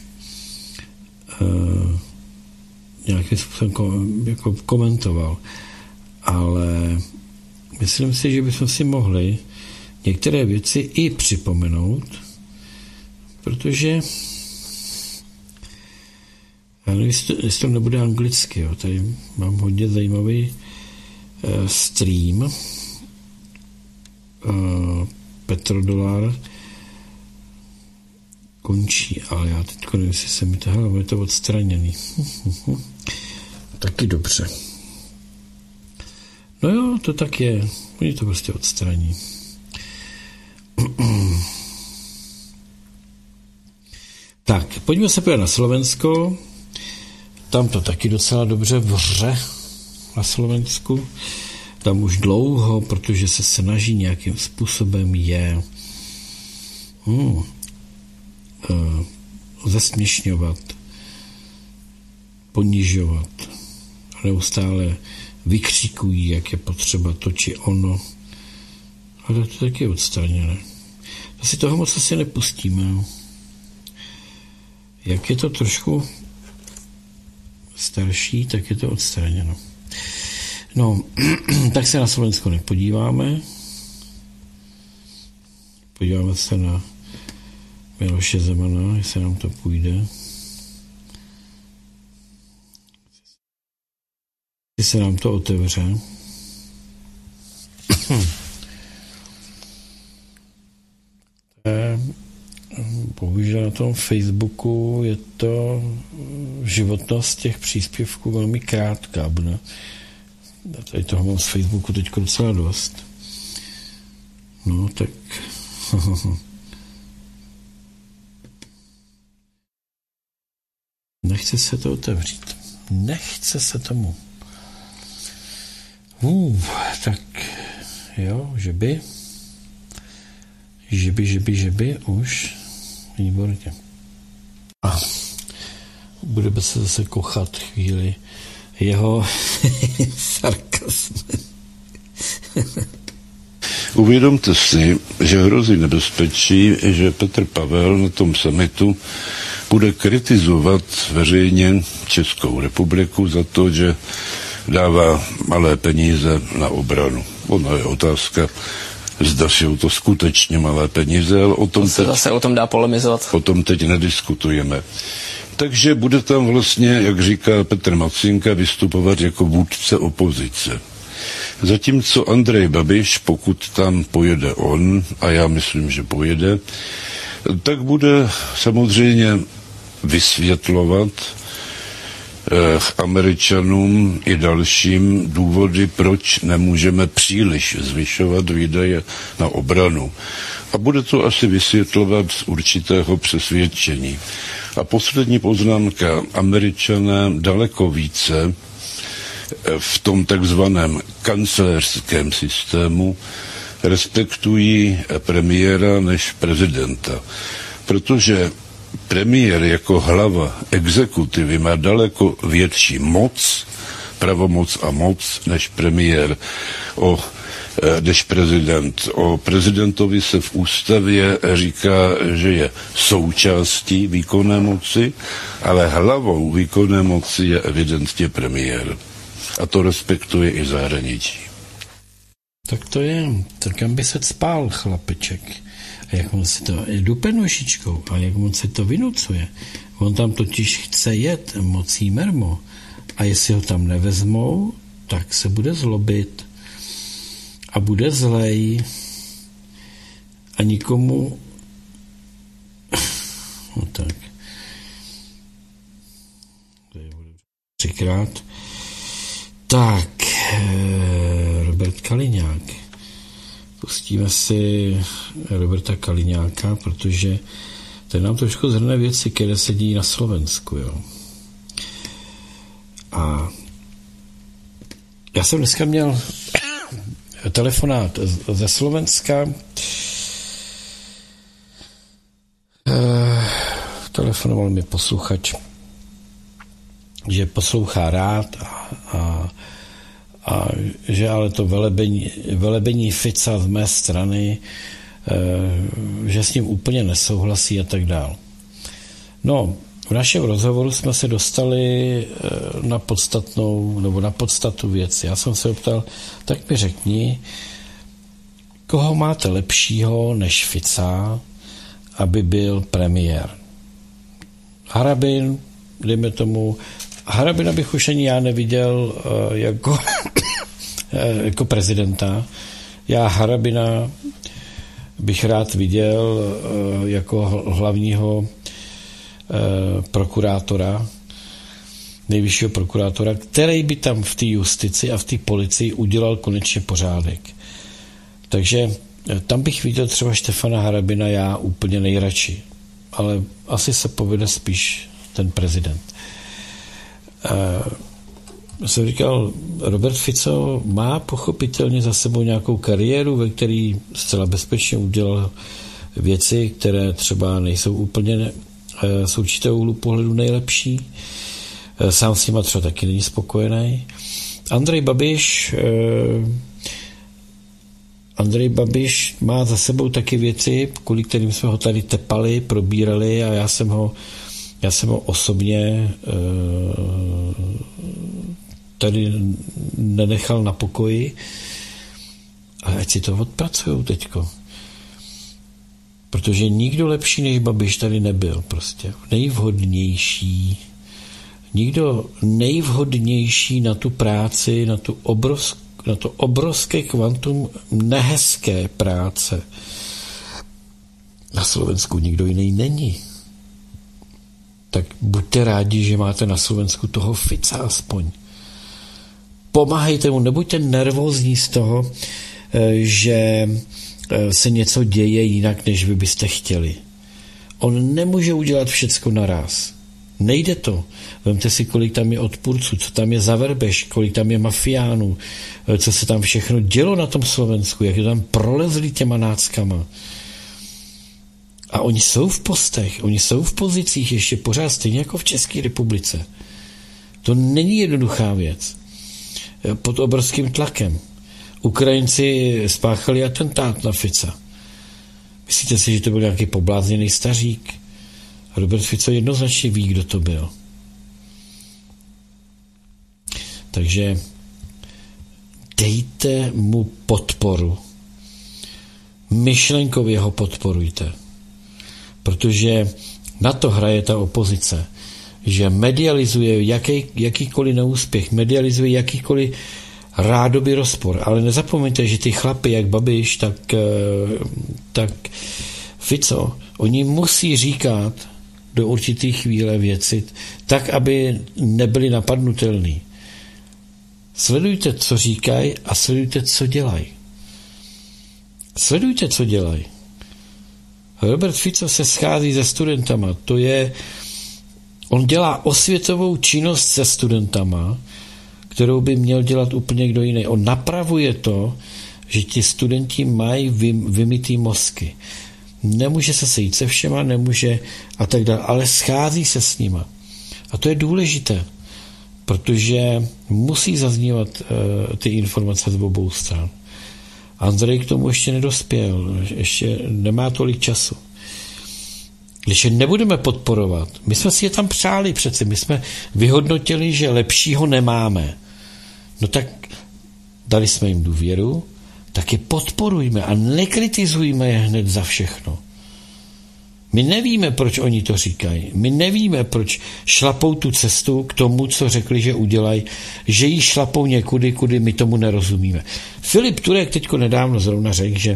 nějakým způsobem jako komentoval, ale myslím si, že bychom si mohli některé věci i připomenout, protože já nevím, jestli to nebude anglicky. Jo. Tady mám hodně zajímavý uh, stream. Uh, Petrodolar končí, ale já teď nevím, jestli se mi to, hele, je to odstraněný. Taky dobře. No jo, to tak je. Oni to prostě odstraní. Tak, pojďme se podívat na Slovensko. Tam to taky docela dobře vře na Slovensku. Tam už dlouho, protože se snaží nějakým způsobem je hmm, uh, zesměšňovat, ponižovat. A neustále vykřikují, jak je potřeba to či ono. Ale to taky je odstraněné. To si toho moc asi nepustíme. Jak je to trošku starší, tak je to odstraněno. No, tak se na Slovensko nepodíváme. Podíváme se na Miloše Zemana, jestli nám to půjde. Jestli se nám to otevře. Bohužel na tom Facebooku je to životnost těch příspěvků velmi krátká. Bude. Tady toho mám z Facebooku teď docela dost. No, tak... Nechce se to otevřít. Nechce se tomu. Uh, tak jo, že by... Že by, že by, že by, už. Výborně. A budeme se zase kochat chvíli jeho sarkasmem. Uvědomte si, že hrozí nebezpečí, že Petr Pavel na tom summitu bude kritizovat veřejně Českou republiku za to, že dává malé peníze na obranu. Ono je otázka, zda jsou to skutečně malé peníze, ale o tom, to se teď, zase o tom dá polemizovat. O tom teď nediskutujeme. Takže bude tam vlastně, jak říká Petr Macinka, vystupovat jako vůdce opozice. Zatímco Andrej Babiš, pokud tam pojede on, a já myslím, že pojede, tak bude samozřejmě vysvětlovat eh, Američanům i dalším důvody, proč nemůžeme příliš zvyšovat výdaje na obranu. A bude to asi vysvětlovat z určitého přesvědčení. A poslední poznámka. Američané daleko více v tom takzvaném kancléřském systému respektují premiéra než prezidenta. Protože premiér jako hlava exekutivy má daleko větší moc, pravomoc a moc než premiér o než prezident. O prezidentovi se v ústavě říká, že je součástí výkonné moci, ale hlavou výkonné moci je evidentně premiér. A to respektuje i zahraničí. Tak to je, tak kam by se spál chlapeček. A jak on si to, je dupe nožičkou, a jak on si to vynucuje. On tam totiž chce jet mocí mermo. A jestli ho tam nevezmou, tak se bude zlobit. A bude zlej. A nikomu... No tak. Třikrát. Tak, Robert Kaliňák. Pustíme si Roberta Kaliňáka, protože ten nám trošku zhrne věci, které se dějí na Slovensku. Jo. A já jsem dneska měl telefonát ze Slovenska. Telefonoval mi posluchač, že poslouchá rád a, a, a že ale to velebení, velebení Fica z mé strany, že s ním úplně nesouhlasí a tak dál. No, v našem rozhovoru jsme se dostali na podstatnou, nebo na podstatu věci. Já jsem se optal, tak mi řekni, koho máte lepšího než Fica, aby byl premiér. Harabin, dejme tomu, Harabina bych už ani já neviděl uh, jako, jako prezidenta. Já Harabina bych rád viděl uh, jako hlavního uh, prokurátora, nejvyššího prokurátora, který by tam v té justici a v té policii udělal konečně pořádek. Takže uh, tam bych viděl třeba Štefana Harabina já úplně nejradši. Ale asi se povede spíš ten prezident. Uh, jsem říkal, Robert Fico má pochopitelně za sebou nějakou kariéru, ve který zcela bezpečně udělal věci, které třeba nejsou úplně uh, z určitého úhlu pohledu nejlepší. Uh, sám s nima třeba taky není spokojený. Andrej Babiš uh, Andrej Babiš má za sebou taky věci, kvůli kterým jsme ho tady tepali, probírali a já jsem ho Já jsem ho osobně tady nenechal na pokoji, ale ať si to odpracujou teďko. Protože nikdo lepší než Babiš tady nebyl prostě. Nejvhodnější. Nikdo nejvhodnější na tu práci, na, tu obrovsk, na to obrovské kvantum nehezké práce. Na Slovensku nikdo jiný není. Tak buďte rádi, že máte na Slovensku toho Fica aspoň. Pomáhejte mu, nebuďte nervózní z toho, že se něco děje jinak, než vy byste chtěli. On nemůže udělat všecko naraz. Nejde to. Vemte si, kolik tam je odpůrců, co tam je za verbež, kolik tam je mafiánů, co se tam všechno dělo na tom Slovensku, jak to tam prolezli těma náckama. A oni jsou v postech, oni jsou v pozicích ještě pořád stejně jako v České republice. To není jednoduchá věc. Pod obrovským tlakem. Ukrajinci spáchali atentát na Fica. Myslíte si, že to byl nějaký poblázněný stařík? Robert Fico jednoznačně ví, kdo to byl. Takže dejte mu podporu. Myšlenkově ho podporujte. Protože na to hraje ta opozice. že medializuje jaký, jakýkoliv neúspěch, medializuje jakýkoliv rádoby rozpor, ale nezapomeňte, že ty chlapy, jak Babiš, tak, tak Fico, oni musí říkat do určitých chvíle věci tak, aby nebyli napadnutelní. Sledujte, co říkají a sledujte, co dělají. Sledujte, co dělají. Robert Fico se schází se studentama. To je, on dělá osvětovou činnost se studentama, kterou by měl dělat úplně kdo jiný. On napravuje to, že ti studenti mají vymytý mozky. Nemůže se sejít se všema, nemůže a tak dále, ale schází se s nima. A to je důležité, protože musí zaznívat uh, ty informace z obou stran. Andrej k tomu ještě nedospěl, ještě nemá tolik času. Když je nebudeme podporovat, my jsme si je tam přáli přece, my jsme vyhodnotili, že lepšího nemáme. No tak dali jsme jim důvěru, tak je podporujme a nekritizujme je hned za všechno. My nevíme, proč oni to říkají. My nevíme, proč šlapou tu cestu k tomu, co řekli, že udělají, že ji šlapou někudy, kudy my tomu nerozumíme. Filip Turek teďko nedávno zrovna řekl, že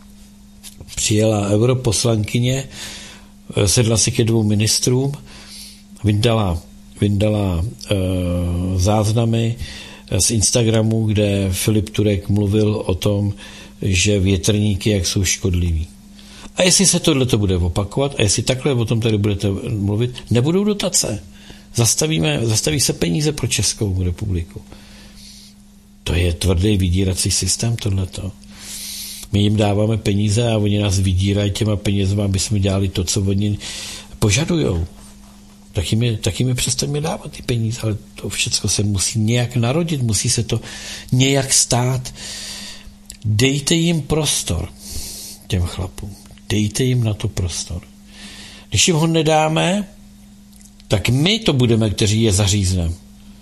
přijela europoslankyně, sedla si ke dvou ministrům, vyndala, vyndala uh, záznamy z Instagramu, kde Filip Turek mluvil o tom, že větrníky jak jsou škodliví. A jestli se tohleto bude opakovat a jestli takhle o tom tady budete mluvit, nebudou dotace. Zastavíme, zastaví se peníze pro Českou republiku. To je tvrdý vydírací systém tohleto. My jim dáváme peníze a oni nás vydírají těma penězma, aby jsme dělali to, co oni požadujou. Tak jim, je, tak jim je přestaňme dávat ty peníze, ale to všechno se musí nějak narodit, musí se to nějak stát. Dejte jim prostor, těm chlapům. Dejte jim na to prostor. Když jim ho nedáme, tak my to budeme, kteří je zařízneme.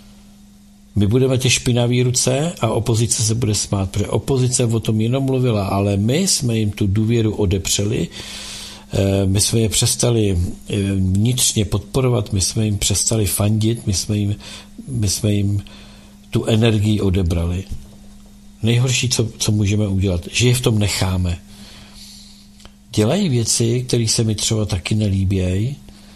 My budeme ty špinavý ruce a opozice se bude smát, protože opozice o tom jenom mluvila, ale my jsme jim tu důvěru odepřeli, my jsme je přestali vnitřně podporovat, my jsme jim přestali fandit, my jsme jim, my jsme jim tu energii odebrali. Nejhorší, co, co můžeme udělat, že je v tom necháme. Dělají věci, které se mi třeba taky nelíbějí,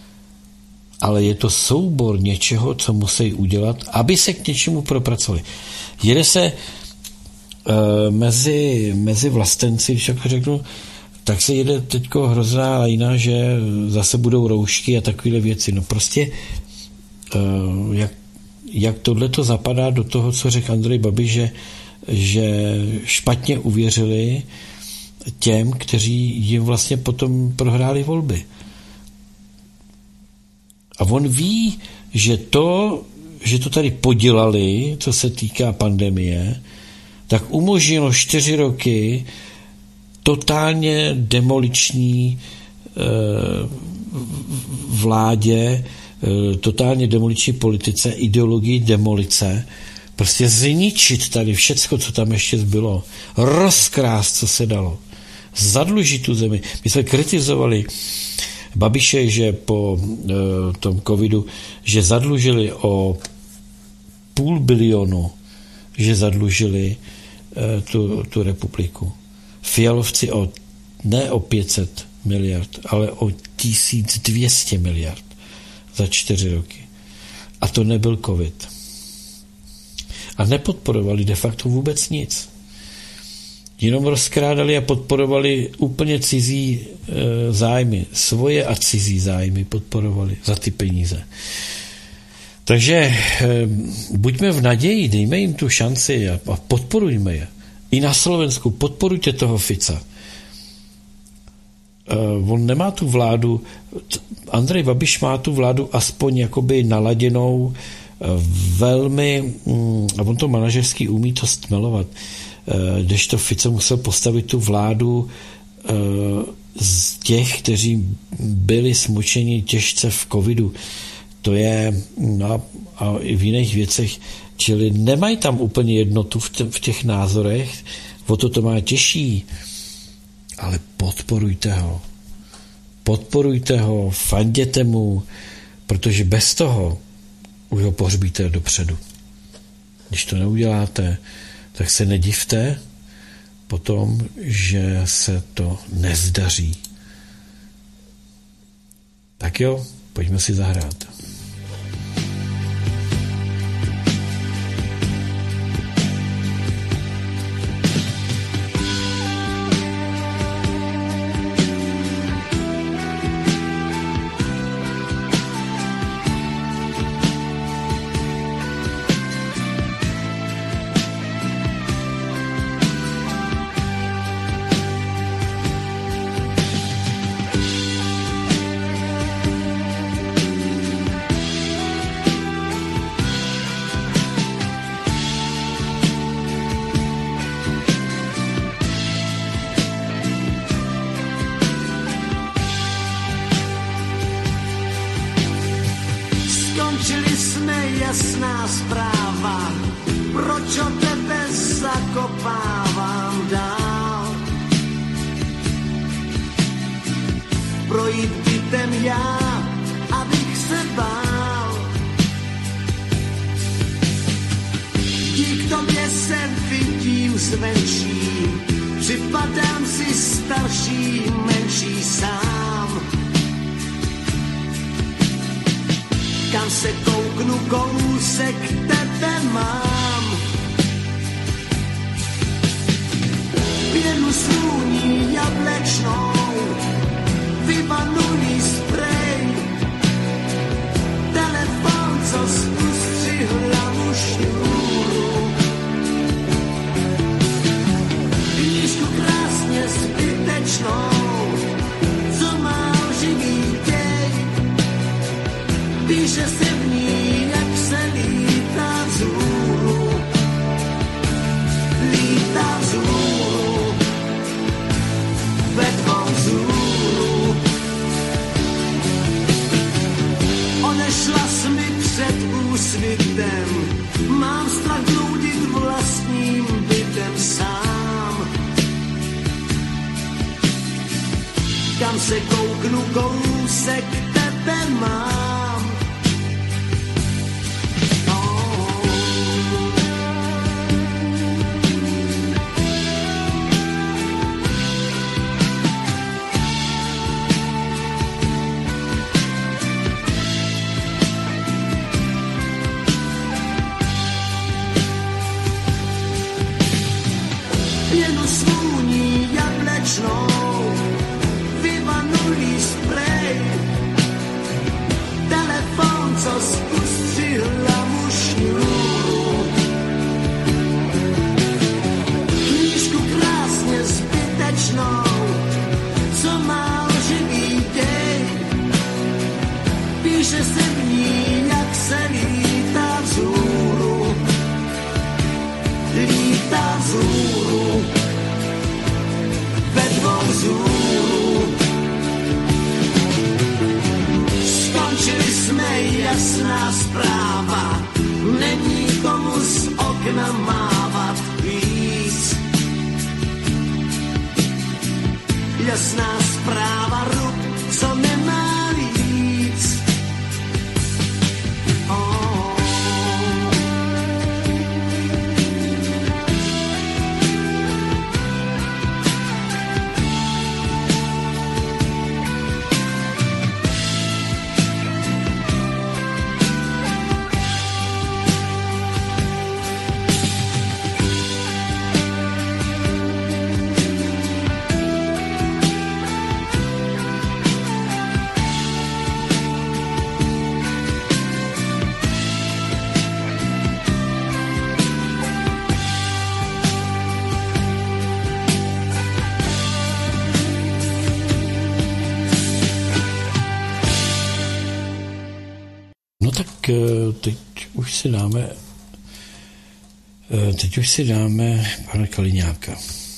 ale je to soubor něčeho, co musí udělat, aby se k něčemu propracovali. Jede se uh, mezi, mezi vlastenci, když tak řeknu, tak se jede teďko hrozná lajna, že zase budou roušky a takovéhle věci. No prostě uh, jak, jak tohleto zapadá do toho, co řekl Andrej Babiš, že, že špatně uvěřili těm, kteří jim vlastně potom prohráli volby. A on ví, že to, že to tady podělali, co se týká pandemie, tak umožnilo čtyři roky totálně demoliční eh, vládě, eh, totálně demoliční politice, ideologii demolice, prostě zničit tady všecko, co tam ještě zbylo, rozkrást, co se dalo, zadlužit tu zemi. My jsme kritizovali Babiše, že po e, tom covidu, že zadlužili o půl bilionu, že zadlužili e, tu, tu republiku. Fialovci o, ne o pět set miliard, ale o tisíc dvě stě miliard za čtyři roky. A to nebyl covid. A nepodporovali de facto vůbec nic. Jenom rozkrádali a podporovali úplně cizí e, zájmy. Svoje a cizí zájmy podporovali za ty peníze. Takže e, buďme v naději, dejme jim tu šanci a, a podporujme je. I na Slovensku podporujte toho Fica. E, on nemá tu vládu, Andrej Babiš má tu vládu aspoň jakoby naladěnou e, velmi, mm, a on to manažersky umí to stmelovat, když to Fico musel postavit tu vládu z těch, kteří byli smučeni těžce v covidu. To je no, a i v jiných věcech, čili nemají tam úplně jednotu v, t- v těch názorech, o to to má těžší, ale podporujte ho. Podporujte ho, fanděte mu, Protože bez toho už ho pohřbíte dopředu. Když to neuděláte, tak se nedivte potom, že se to nezdaří. Tak jo, pojďme si zahrát. Teď už si dáme teď už si dáme pana Kaliňáka.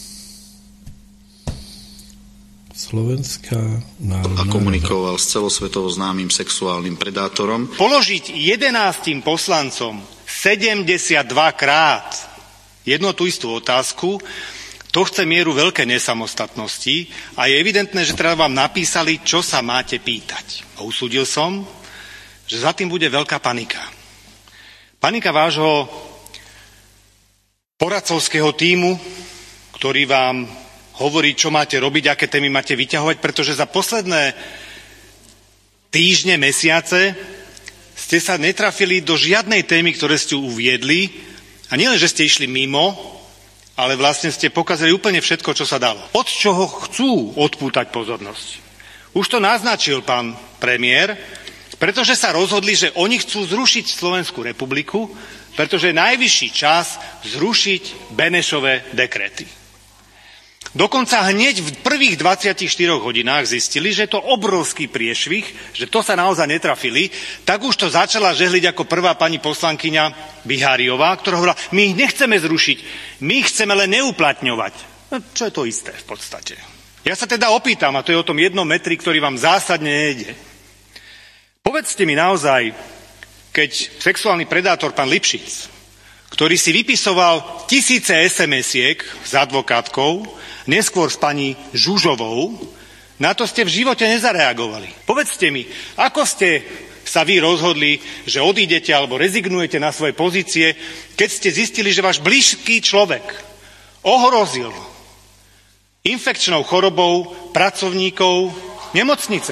Slovenská národná... A komunikoval s celosvetovo známym sexuálnym predátorom. Položiť jedenástim poslancom sedemdesiatdva krát jednu tú istú otázku, to chce mieru veľkej nesamostatnosti a je evidentné, že teda vám napísali, čo sa máte pýtať. A usúdil som, že za tým bude veľká panika. Panika vášho poradcovského tímu, ktorý vám hovorí, čo máte robiť, aké témy máte vyťahovať, pretože za posledné týždne, mesiace ste sa netrafili do žiadnej témy, ktoré ste uviedli. A nielen, že ste išli mimo, ale vlastne ste pokazili úplne všetko, čo sa dalo. Od čoho chcú odpútať pozornosť? Už to naznačil pán premiér, pretože sa rozhodli, že oni chcú zrušiť Slovenskú republiku, pretože je najvyšší čas zrušiť Benešové dekrety. Dokonca hneď v prvých dvadsiatich štyroch hodinách zistili, že je to obrovský priešvih, že to sa naozaj netrafili, tak už to začala žehliť ako prvá pani poslankyňa Biháriová, ktorá hovorila, my ich nechceme zrušiť, my ich chceme len neuplatňovať. No, čo je to isté v podstate. Ja sa teda opýtam, a to je o tom jednom metri, ktorý vám zásadne nejde. Povedzte mi naozaj, keď sexuálny predátor pán Lipšic, ktorý si vypisoval tisíce es em esiek s advokátkou, neskôr s pani Žužovou, na to ste v živote nezareagovali. Povedzte mi, ako ste sa vy rozhodli, že odídete alebo rezignujete na svoje pozície, keď ste zistili, že váš blízky človek ohrozil infekčnou chorobou pracovníkov nemocnice.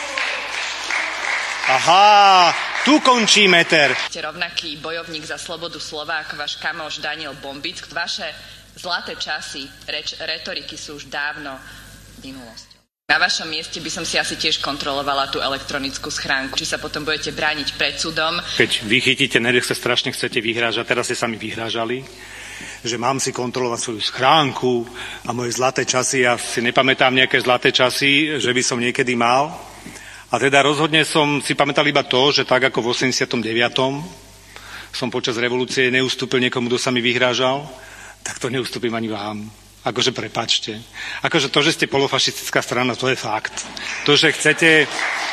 Aha, tu končí meter. Ste rovnaký bojovník za slobodu slova ako váš kamoš Daniel Bombick. Vaše zlaté časy reč, retoriky sú už dávno minulosťou. Na vašom mieste by som si asi tiež kontrolovala tú elektronickú schránku. Či sa potom budete brániť pred súdom. Keď vy chytíte, nech sa strašne chcete vyhrážať, teraz ste sa mi vyhrážali, že mám si kontrolovať svoju schránku a moje zlaté časy, ja si nepamätám nejaké zlaté časy, že by som niekedy mal. A teda rozhodne som si pamätal iba to, že tak ako v osemdesiatom deviatom som počas revolúcie neustúpil niekomu, kto sa mi vyhrážal, tak to neustúpim ani vám. Akože prepáčte. Akože to, že ste polofašistická strana, to je fakt. To, že chcete...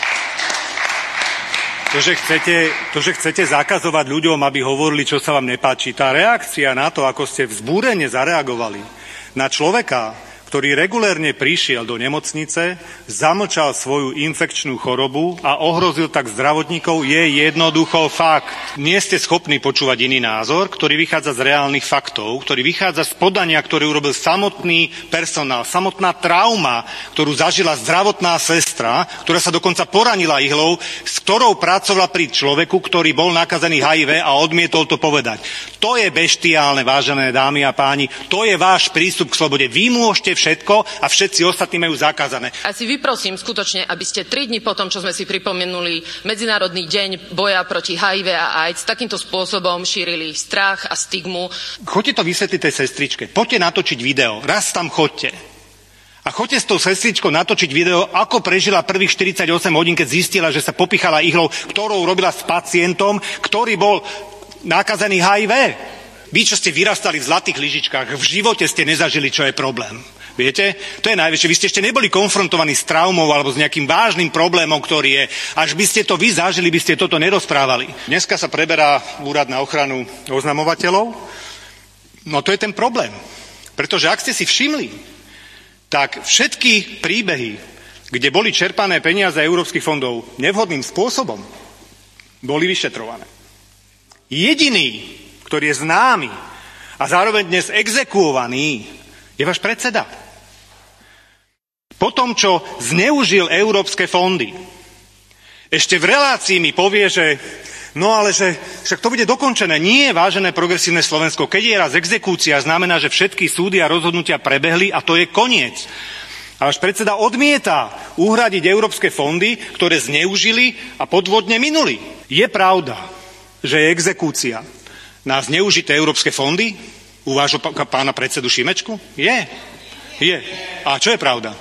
To že, chcete, to, že chcete zakazovať ľuďom, aby hovorili, čo sa vám nepáči, tá reakcia na to, ako ste vzbúrene zareagovali na človeka, ktorý regulérne prišiel do nemocnice, zamlčal svoju infekčnú chorobu a ohrozil tak zdravotníkov, je jednoducho fakt. Nie ste schopní počúvať iný názor, ktorý vychádza z reálnych faktov, ktorý vychádza z podania, ktorý urobil samotný personál, samotná trauma, ktorú zažila zdravotná sestra, ktorá sa dokonca poranila ihlou, s ktorou pracovala pri človeku, ktorý bol nakazený há í vé a odmietol to povedať. To je beštiálne, vážené dámy a páni, to je váš prístup k slobode. Vy môžete všetko a všetci ostatní majú zakázané. A si vyprosím skutočne, aby ste tri dni po tom, čo sme si pripomenuli Medzinárodný deň boja proti há í vé a AIDS, takýmto spôsobom šírili strach a stigmu. Choďte to vysvetliť tej sestričke. Poďte natočiť video. Raz tam choďte. A choďte s tou sestričkou natočiť video, ako prežila prvých štyridsaťosem hodín, keď zistila, že sa popichala ihlou, ktorou robila s pacientom, ktorý bol nakazený há í vé. Vy, čo ste vyrastali v zlatých lyžičkách, v živote ste nezažili, čo je problém. Viete? To je najväčšie. Vy ste ešte neboli konfrontovaní s traumou alebo s nejakým vážnym problémom, ktorý je. Až by ste to vy zažili, by ste toto nerozprávali. Dneska sa preberá Úrad na ochranu oznamovateľov. No to je ten problém. Pretože ak ste si všimli, tak všetky príbehy, kde boli čerpané peniaze európskych fondov nevhodným spôsobom, boli vyšetrované. Jediný, ktorý je známy a zároveň dnes exekuovaný, je váš predseda. Po tom, čo zneužil európske fondy, ešte v relácii mi povie, že no ale že však to bude dokončené. Nie, vážené progresívne Slovensko, keď je raz exekúcia, znamená, že všetky súdy a rozhodnutia prebehli a to je koniec. A váš predseda odmieta uhradiť európske fondy, ktoré zneužili a podvodne minuli. Je pravda, že je exekúcia na zneužité európske fondy u vášho pána predsedu Šimečku? Je. Je. A čo je pravda?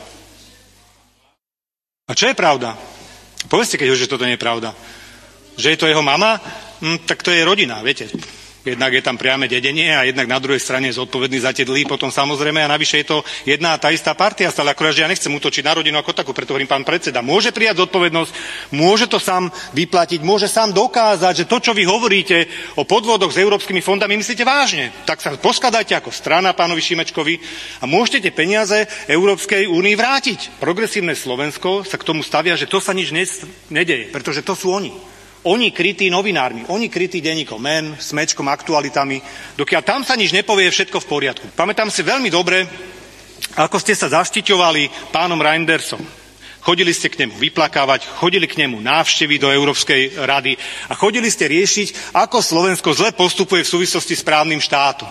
A čo je pravda? Povedzte, keď už, že toto nie je pravda. Že je to jeho mama? Hm, tak to je rodina, viete. Jednak je tam priame dedenie a jednak na druhej strane je zodpovedný za tie dlhy, potom samozrejme a navyše je to jedna a tá istá partia, stále akorát, že ja nechcem útočiť na rodinu ako takú, preto hovorím pán predseda. Môže prijať zodpovednosť, môže to sám vyplatiť, môže sám dokázať, že to, čo vy hovoríte o podvodoch s európskymi fondami, myslíte vážne. Tak sa poskladajte ako strana pánovi Šimečkovi a môžete tie peniaze Európskej únii vrátiť. Progresívne Slovensko sa k tomu stavia, že to sa nič nedeje, pretože to sú oni. Oni krytí novinármi, oni krytí denníkom Men, Smečkom, Aktualitami. Dokiaľ tam sa nič nepovie, je všetko v poriadku. Pamätám si veľmi dobre, ako ste sa zaštiťovali pánom Reindersom. Chodili ste k nemu vyplakávať, chodili k nemu návštevy do Európskej rady a chodili ste riešiť, ako Slovensko zle postupuje v súvislosti s právnym štátom.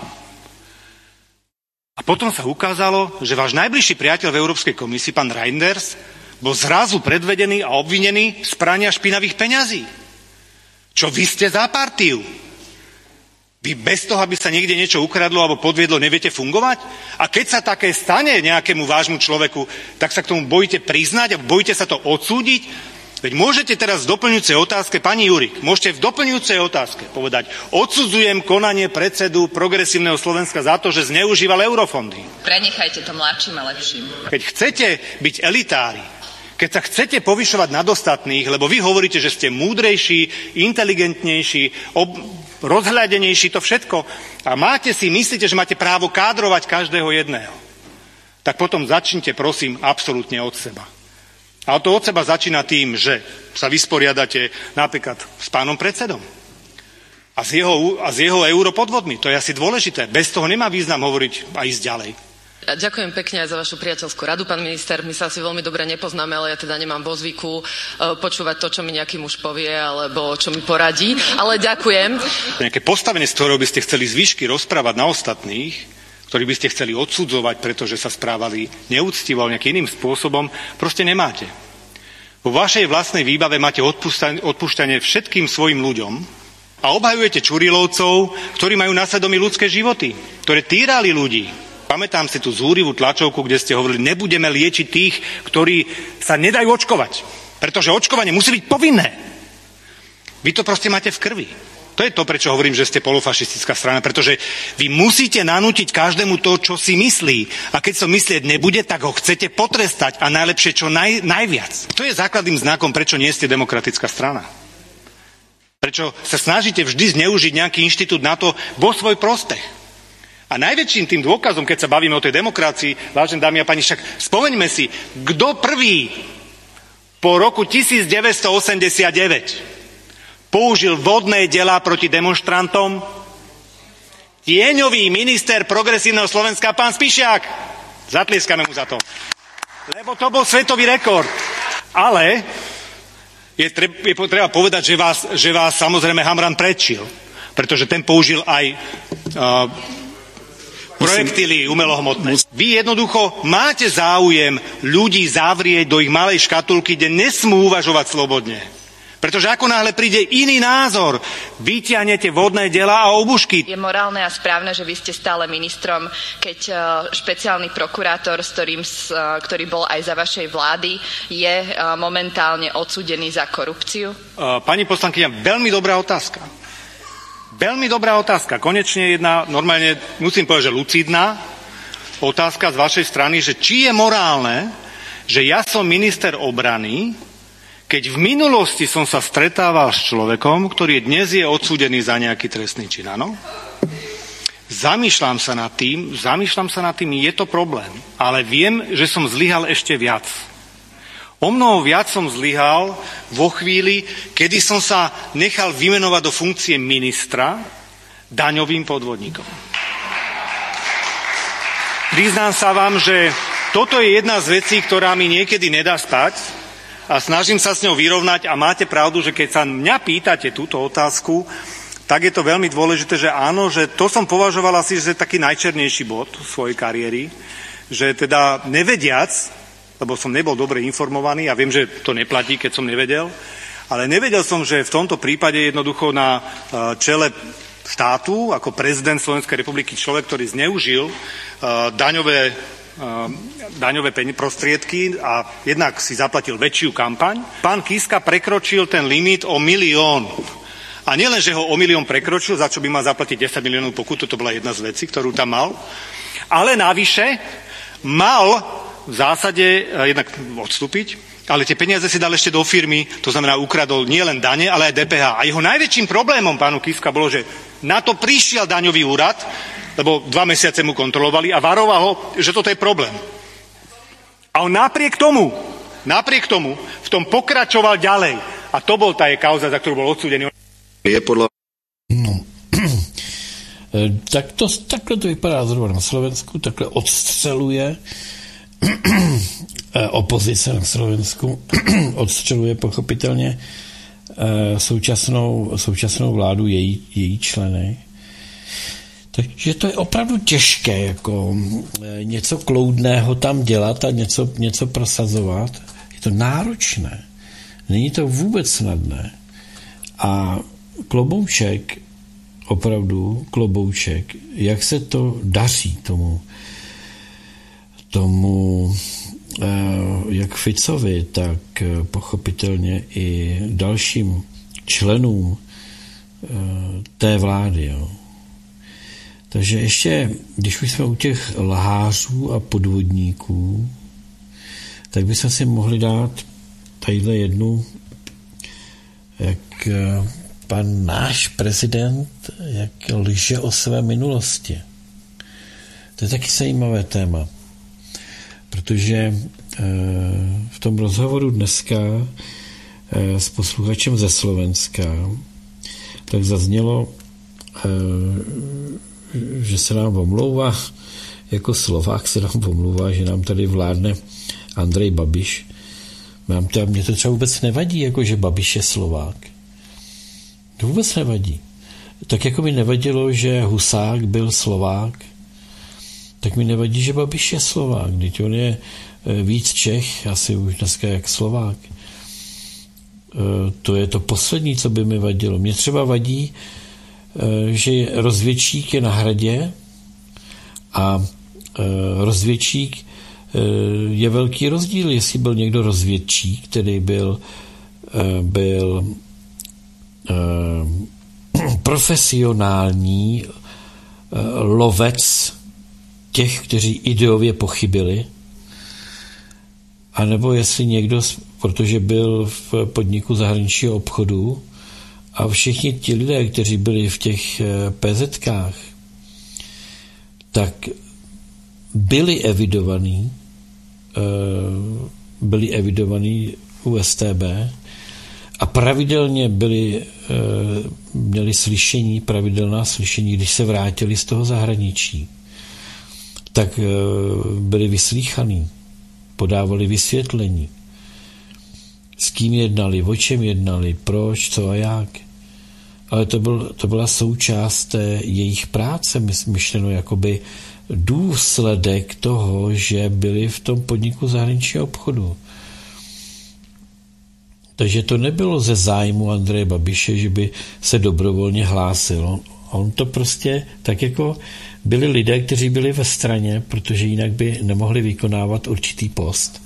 A potom sa ukázalo, že váš najbližší priateľ v Európskej komisii, pán Reinders, bol zrazu predvedený a obvinený z prania špinavých peňazí. Čo vy ste za partiu? Vy bez toho, aby sa niekde niečo ukradlo alebo podviedlo, neviete fungovať? A keď sa také stane nejakému vášmu človeku, tak sa k tomu bojíte priznať a bojíte sa to odsúdiť? Veď môžete teraz v doplňujúcej otázke, pani Jurik, môžete v doplňujúcej otázke povedať, odsudzujem konanie predsedu Progresívneho Slovenska za to, že zneužíval eurofondy. Prenechajte to mladším a lepším. Keď chcete byť elitári, keď sa chcete povyšovať nad ostatných, lebo vy hovoríte, že ste múdrejší, inteligentnejší, ob- rozhľadenejší, to všetko, a máte si, myslíte, že máte právo kádrovať každého jedného, tak potom začnite, prosím, absolútne od seba. A to od seba začína tým, že sa vysporiadate napríklad s pánom predsedom a s jeho, a s jeho europodvodmi. To je asi dôležité. Bez toho nemá význam hovoriť a ísť ďalej. Ďakujem pekne aj za vašu priateľskú radu, pán minister. My sa asi veľmi dobre nepoznáme, ale ja teda nemám vo zvyku počúvať to, čo mi nejaký muž povie, alebo čo mi poradí. Ale ďakujem. Nejaké postavenie, z ktorého by ste chceli zvyšky rozprávať na ostatných, ktorí by ste chceli odsudzovať, pretože sa správali neúctivo alebo nejakým iným spôsobom, proste nemáte. Vo vašej vlastnej výbave máte odpúšťanie všetkým svojim ľuďom a obhajujete Čurilovcov, ktorí majú na svedomí ľudské životy, ktoré týrali ľudí. Pamätám si tú zúrivú tlačovku, kde ste hovorili, nebudeme liečiť tých, ktorí sa nedajú očkovať, pretože očkovanie musí byť povinné. Vy to proste máte v krvi. To je to, prečo hovorím, že ste polofašistická strana, pretože vy musíte nanútiť každému to, čo si myslí. A keď to myslieť nebude, tak ho chcete potrestať a najlepšie čo naj, najviac. To je základným znakom, prečo nie ste demokratická strana. Prečo sa snažíte vždy zneužiť nejaký inštitút na to vo svoj prospech. A najväčším tým dôkazom, keď sa bavíme o tej demokracii, vážené dámy a pani, však spomeňme si, kto prvý po roku devätnásťstoosemdesiatdeväť použil vodné delá proti demonštrantom? Tieňový minister Progresívneho Slovenska, pán Spišiak. Zatlieskame mu za to. Lebo to bol svetový rekord. Ale je treba, je treba povedať, že vás, že vás samozrejme Hamran predčil. Pretože ten použil aj uh, projektily umelohmotné. Vy jednoducho máte záujem ľudí zavrieť do ich malej škatulky, kde nesmú uvažovať slobodne. Pretože ako náhle príde iný názor, vyťahnete vodné delá a obušky. Je morálne a správne, že vy ste stále ministrom, keď špeciálny prokurátor, s ktorým, ktorý bol aj za vašej vlády, je momentálne odsúdený za korupciu? Pani poslankyňa, veľmi dobrá otázka. Veľmi dobrá otázka. Konečne jedna, normálne musím povedať, že lucidná otázka z vašej strany, že či je morálne, že ja som minister obrany, keď v minulosti som sa stretával s človekom, ktorý dnes je odsúdený za nejaký trestný čin, áno? Zamýšľam sa nad tým, zamýšľam sa nad tým, je to problém, ale viem, že som zlyhal ešte viac. O mnoho viac som zlyhal vo chvíli, kedy som sa nechal vymenovať do funkcie ministra daňovým podvodníkom. Priznám sa vám, že toto je jedna z vecí, ktorá mi niekedy nedá spať a snažím sa s ňou vyrovnať a máte pravdu, že keď sa mňa pýtate túto otázku, tak je to veľmi dôležité, že áno, že to som považoval asi, že taký najčernejší bod svojej kariéry, že teda nevediac, lebo som nebol dobre informovaný a viem, že to neplatí, keď som nevedel, ale nevedel som, že v tomto prípade jednoducho na čele štátu, ako prezident Slovenskej republiky, človek, ktorý zneužil daňové, daňové prostriedky a jednak si zaplatil väčšiu kampaň. Pán Kiska prekročil ten limit o milión. A nielen, že ho o milión prekročil, za čo by mal zaplatiť desať miliónov pokutu, to bola jedna z vecí, ktorú tam mal, ale navyše mal v zásade jednak odstúpiť, ale tie peniaze si dal ešte do firmy, to znamená ukradol nielen dane, ale aj dé pé há. A jeho najväčším problémom pánu Kiska bolo, že na to prišiel daňový úrad, lebo dva mesiace mu kontrolovali a varoval ho, že toto je problém. A on napriek tomu, napriek tomu v tom pokračoval ďalej. A to bol tá je kauza, za ktorú bol odsúdený. Je podľa... No. Tak to, takhle to vypadá zrovna na Slovensku, takhle odstřeluje opozice na Slovensku, odstřeluje pochopitelně současnou, současnou vládu, její, její členy. Takže to je opravdu těžké, jako něco kloudného tam dělat a něco, něco prosazovat. Je to náročné. Není to vůbec snadné. A klobouček, opravdu klobouček, jak se to daří tomu, tomu jak Ficovi, tak pochopitelně i dalším členům té vlády. Jo. Takže ještě, když už jsme u těch lhářů a podvodníků, tak bychom si mohli dát tadyhle jednu, jak pan náš prezident, jak lže o své minulosti. To je taky zajímavé téma, protože v tom rozhovoru dneska s posluchačem ze Slovenska tak zaznělo, že se nám omlouvá, jako Slovák se nám omlouvá, že nám tady vládne Andrej Babiš. Mám to, mě to třeba vůbec nevadí, jako že Babiš je Slovák. To vůbec nevadí. Tak jako mi nevadilo, že Husák byl Slovák, tak mi nevadí, že Babiš je Slovák. Teď on je víc Čech, asi už dneska jak Slovák. To je to poslední, co by mi vadilo. Mně třeba vadí, že rozvědčík je na Hradě a rozvědčík je velký rozdíl, jestli byl někdo rozvědčík, který byl, byl profesionální lovec těch, kteří ideově pochybili, anebo jestli někdo, protože byl v podniku zahraničního obchodu a všichni ti lidé, kteří byli v těch PZkách, tak byli evidovaní, byli evidovaní u S T B a pravidelně byli, měli slyšení, pravidelná slyšení, když se vrátili z toho zahraničí, tak byli vyslýchaní, podávali vysvětlení, s kým jednali, o čem jednali, proč, co a jak. Ale to, byl, to byla součást té jejich práce, myšleno jakoby důsledek toho, že byli v tom podniku zahraničního obchodu. Takže to nebylo ze zájmu Andreje Babiše, že by se dobrovolně hlásil. On, on to prostě tak jako byli lidé, kteří byli ve straně, protože jinak by nemohli vykonávat určitý post.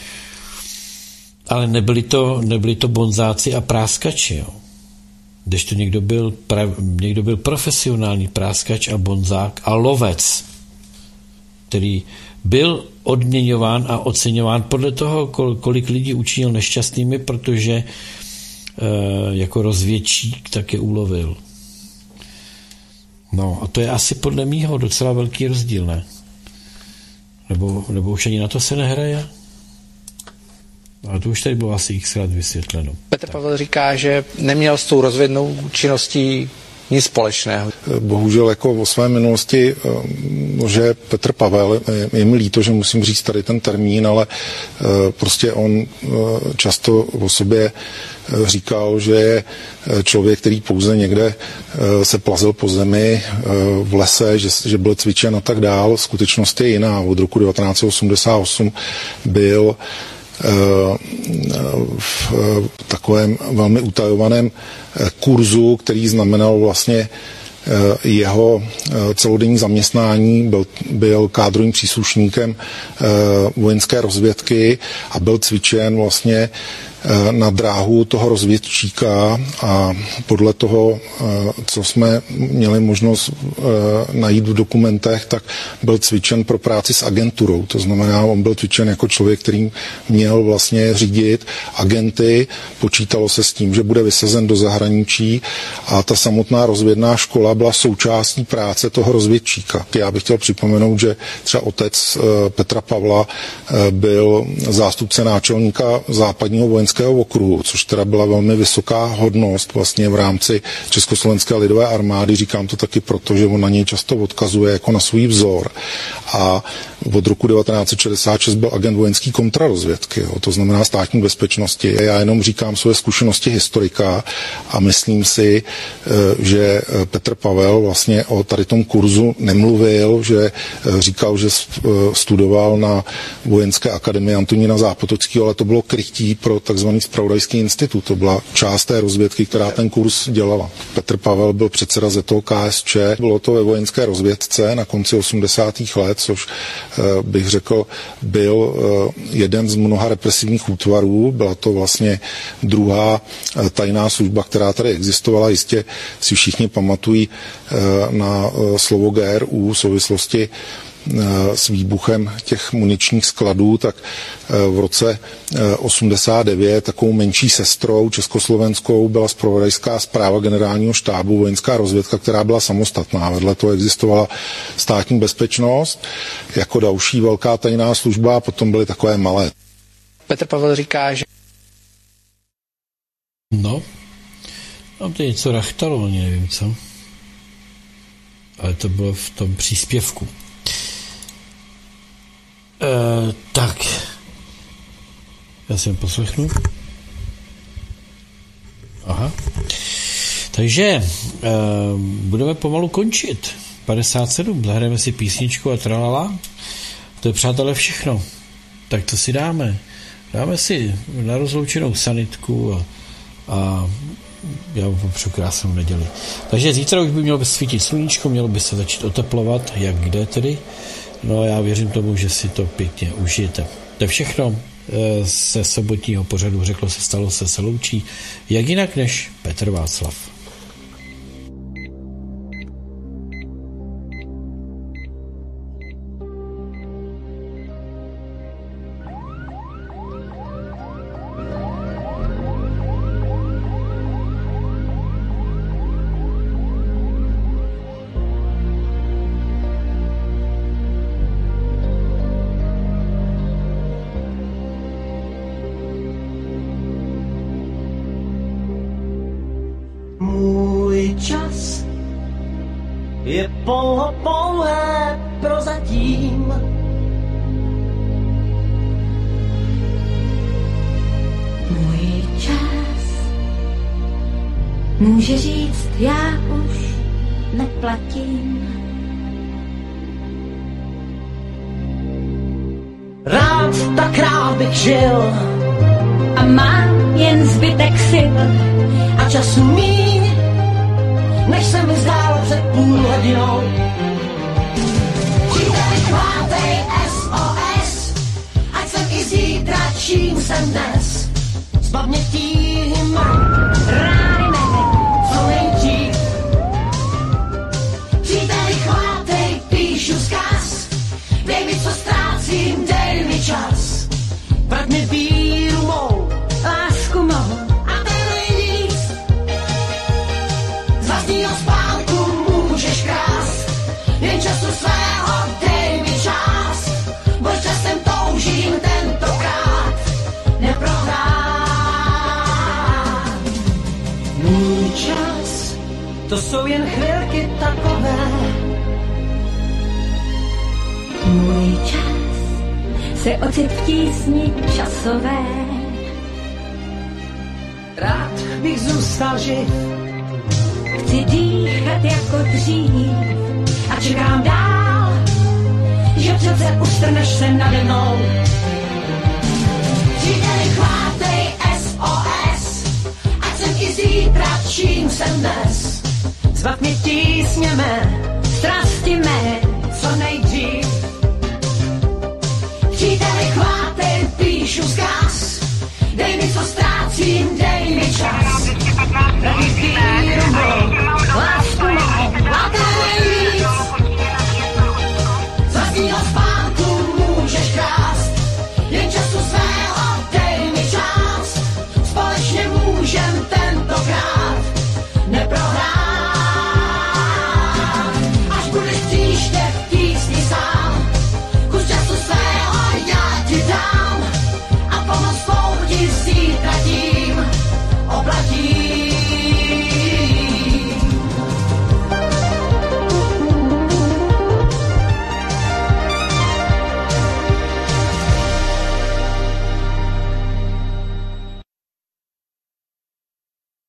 Ale nebyli to, nebyli to bonzáci a práskači. Jo. Když to někdo byl, prav, někdo byl profesionální práskač a bonzák a lovec, který byl odměňován a oceňován podle toho, kolik lidí učinil nešťastnými, protože e, jako rozvědčík taky ulovil. No a to je asi podle mýho docela velký rozdíl, ne? Nebo, nebo už ani na to se nehraje? Ale to už tady bylo asi xkrát vysvětleno. Petr Pavel říká, že neměl s tou rozvědnou činností nic společného. Bohužel jako o své minulosti, že Petr Pavel, je mi líto, že musím říct tady ten termín, ale prostě on často o sobě říkal, že je člověk, který pouze někde se plazil po zemi v lese, že, že byl cvičen a tak dál. Skutečnost je jiná. Od roku devatenáct set osmdesát osm byl v takovém velmi utajovaném kurzu, který znamenal vlastně jeho celodenní zaměstnání, byl, byl kádrovým příslušníkem vojenské rozvědky a byl cvičen vlastně na dráhu toho rozvědčíka a podle toho, co jsme měli možnost najít v dokumentech, tak byl cvičen pro práci s agenturou. To znamená, on byl cvičen jako člověk, který měl vlastně řídit agenty, počítalo se s tím, že bude vysazen do zahraničí a ta samotná rozvědná škola byla součástí práce toho rozvědčíka. Já bych chtěl připomenout, že třeba otec Petra Pavla byl zástupce náčelníka západního vojenského vojenského okruhu, což teda byla velmi vysoká hodnost vlastně v rámci Československé lidové armády. Říkám to taky proto, že on na něj často odkazuje jako na svůj vzor. A od roku devatenáct set šedesát šest byl agent vojenský kontrarozvědky, jo, to znamená státní bezpečnosti. Já jenom říkám svoje zkušenosti historika a myslím si, že Petr Pavel vlastně o tady tom kurzu nemluvil, že říkal, že studoval na vojenské akademii Antonína Zápotockého, ale to bylo krytí pro takzvaný zpravodajský institut. To byla část té rozvědky, která ten kurz dělala. Petr Pavel byl předseda Z T O K S Č, bylo to ve vojenské rozvědce na konci osmdesátých let, což bych řekl, byl jeden z mnoha represivních útvarů. Byla to vlastně druhá tajná služba, která tady existovala. Jistě si všichni pamatují na slovo G R U v souvislosti s výbuchem těch muničních skladů, tak v roce osmdesát devět takovou menší sestrou československou byla zpravodajská správa generálního štábu, vojenská rozvědka, která byla samostatná. Vedle toho existovala státní bezpečnost jako další velká tajná služba a potom byly takové malé. Petr Pavel říká, že No, tam to je něco rachtalo, ani nevím co. Ale to bylo v tom příspěvku. E, tak. Já si jen poslechnu. Aha. Takže e, budeme pomalu končit. padesát sedm, zahrajeme si písničku a tralala. To je, přátelé, všechno. Tak to si dáme. Dáme si na rozloučenou sanitku a, a já vám popřeju krásnou neděli. Takže zítra už by mělo svítit sluníčko, mělo by se začít oteplovat, jak kde tedy. No a já věřím tomu, že si to pěkně užijete. To je všechno ze sobotního pořadu. Řeklo se, stalo se, se loučí. Jak jinak než Petr Václav. Čas je pouho pouhé prozatím. Můj čas může říct, já už neplatím. Rád tak rád bych žil a mám jen zbytek sil a času míň, než se mi zdálo před půl hodinou. Příteli, chvátej S O S, ať jsem i zítra, čím jsem dnes. Zbav mě tíhy mrk, rány mé, co nejdřív. Příteli, chvátej, píšu vzkaz, dej mi, co ztrácím, dej mi čas. Vrať mi víru mou, lásku mou, a ten nic. Z vlastního spánku můžeš krást, jen času svého dej mi čas. Bož časem toužím tentokrát neprohrát. Můj čas, to jsou jen chvilky takové. Můj čas se ocit v tísni časové. Rád bych zůstal živ, chci dýchat jako dřív a čekám dál, že přece ustrneš se nade mnou. Příteli, chvátej S O S, ať jsem i zítra, čím jsem dnes. Zbav mě tísně mé, strasti mé, co nejdřív. Příteli, chvátej, píšu vzkaz, dej mi, co ztrácím, dej mi čas.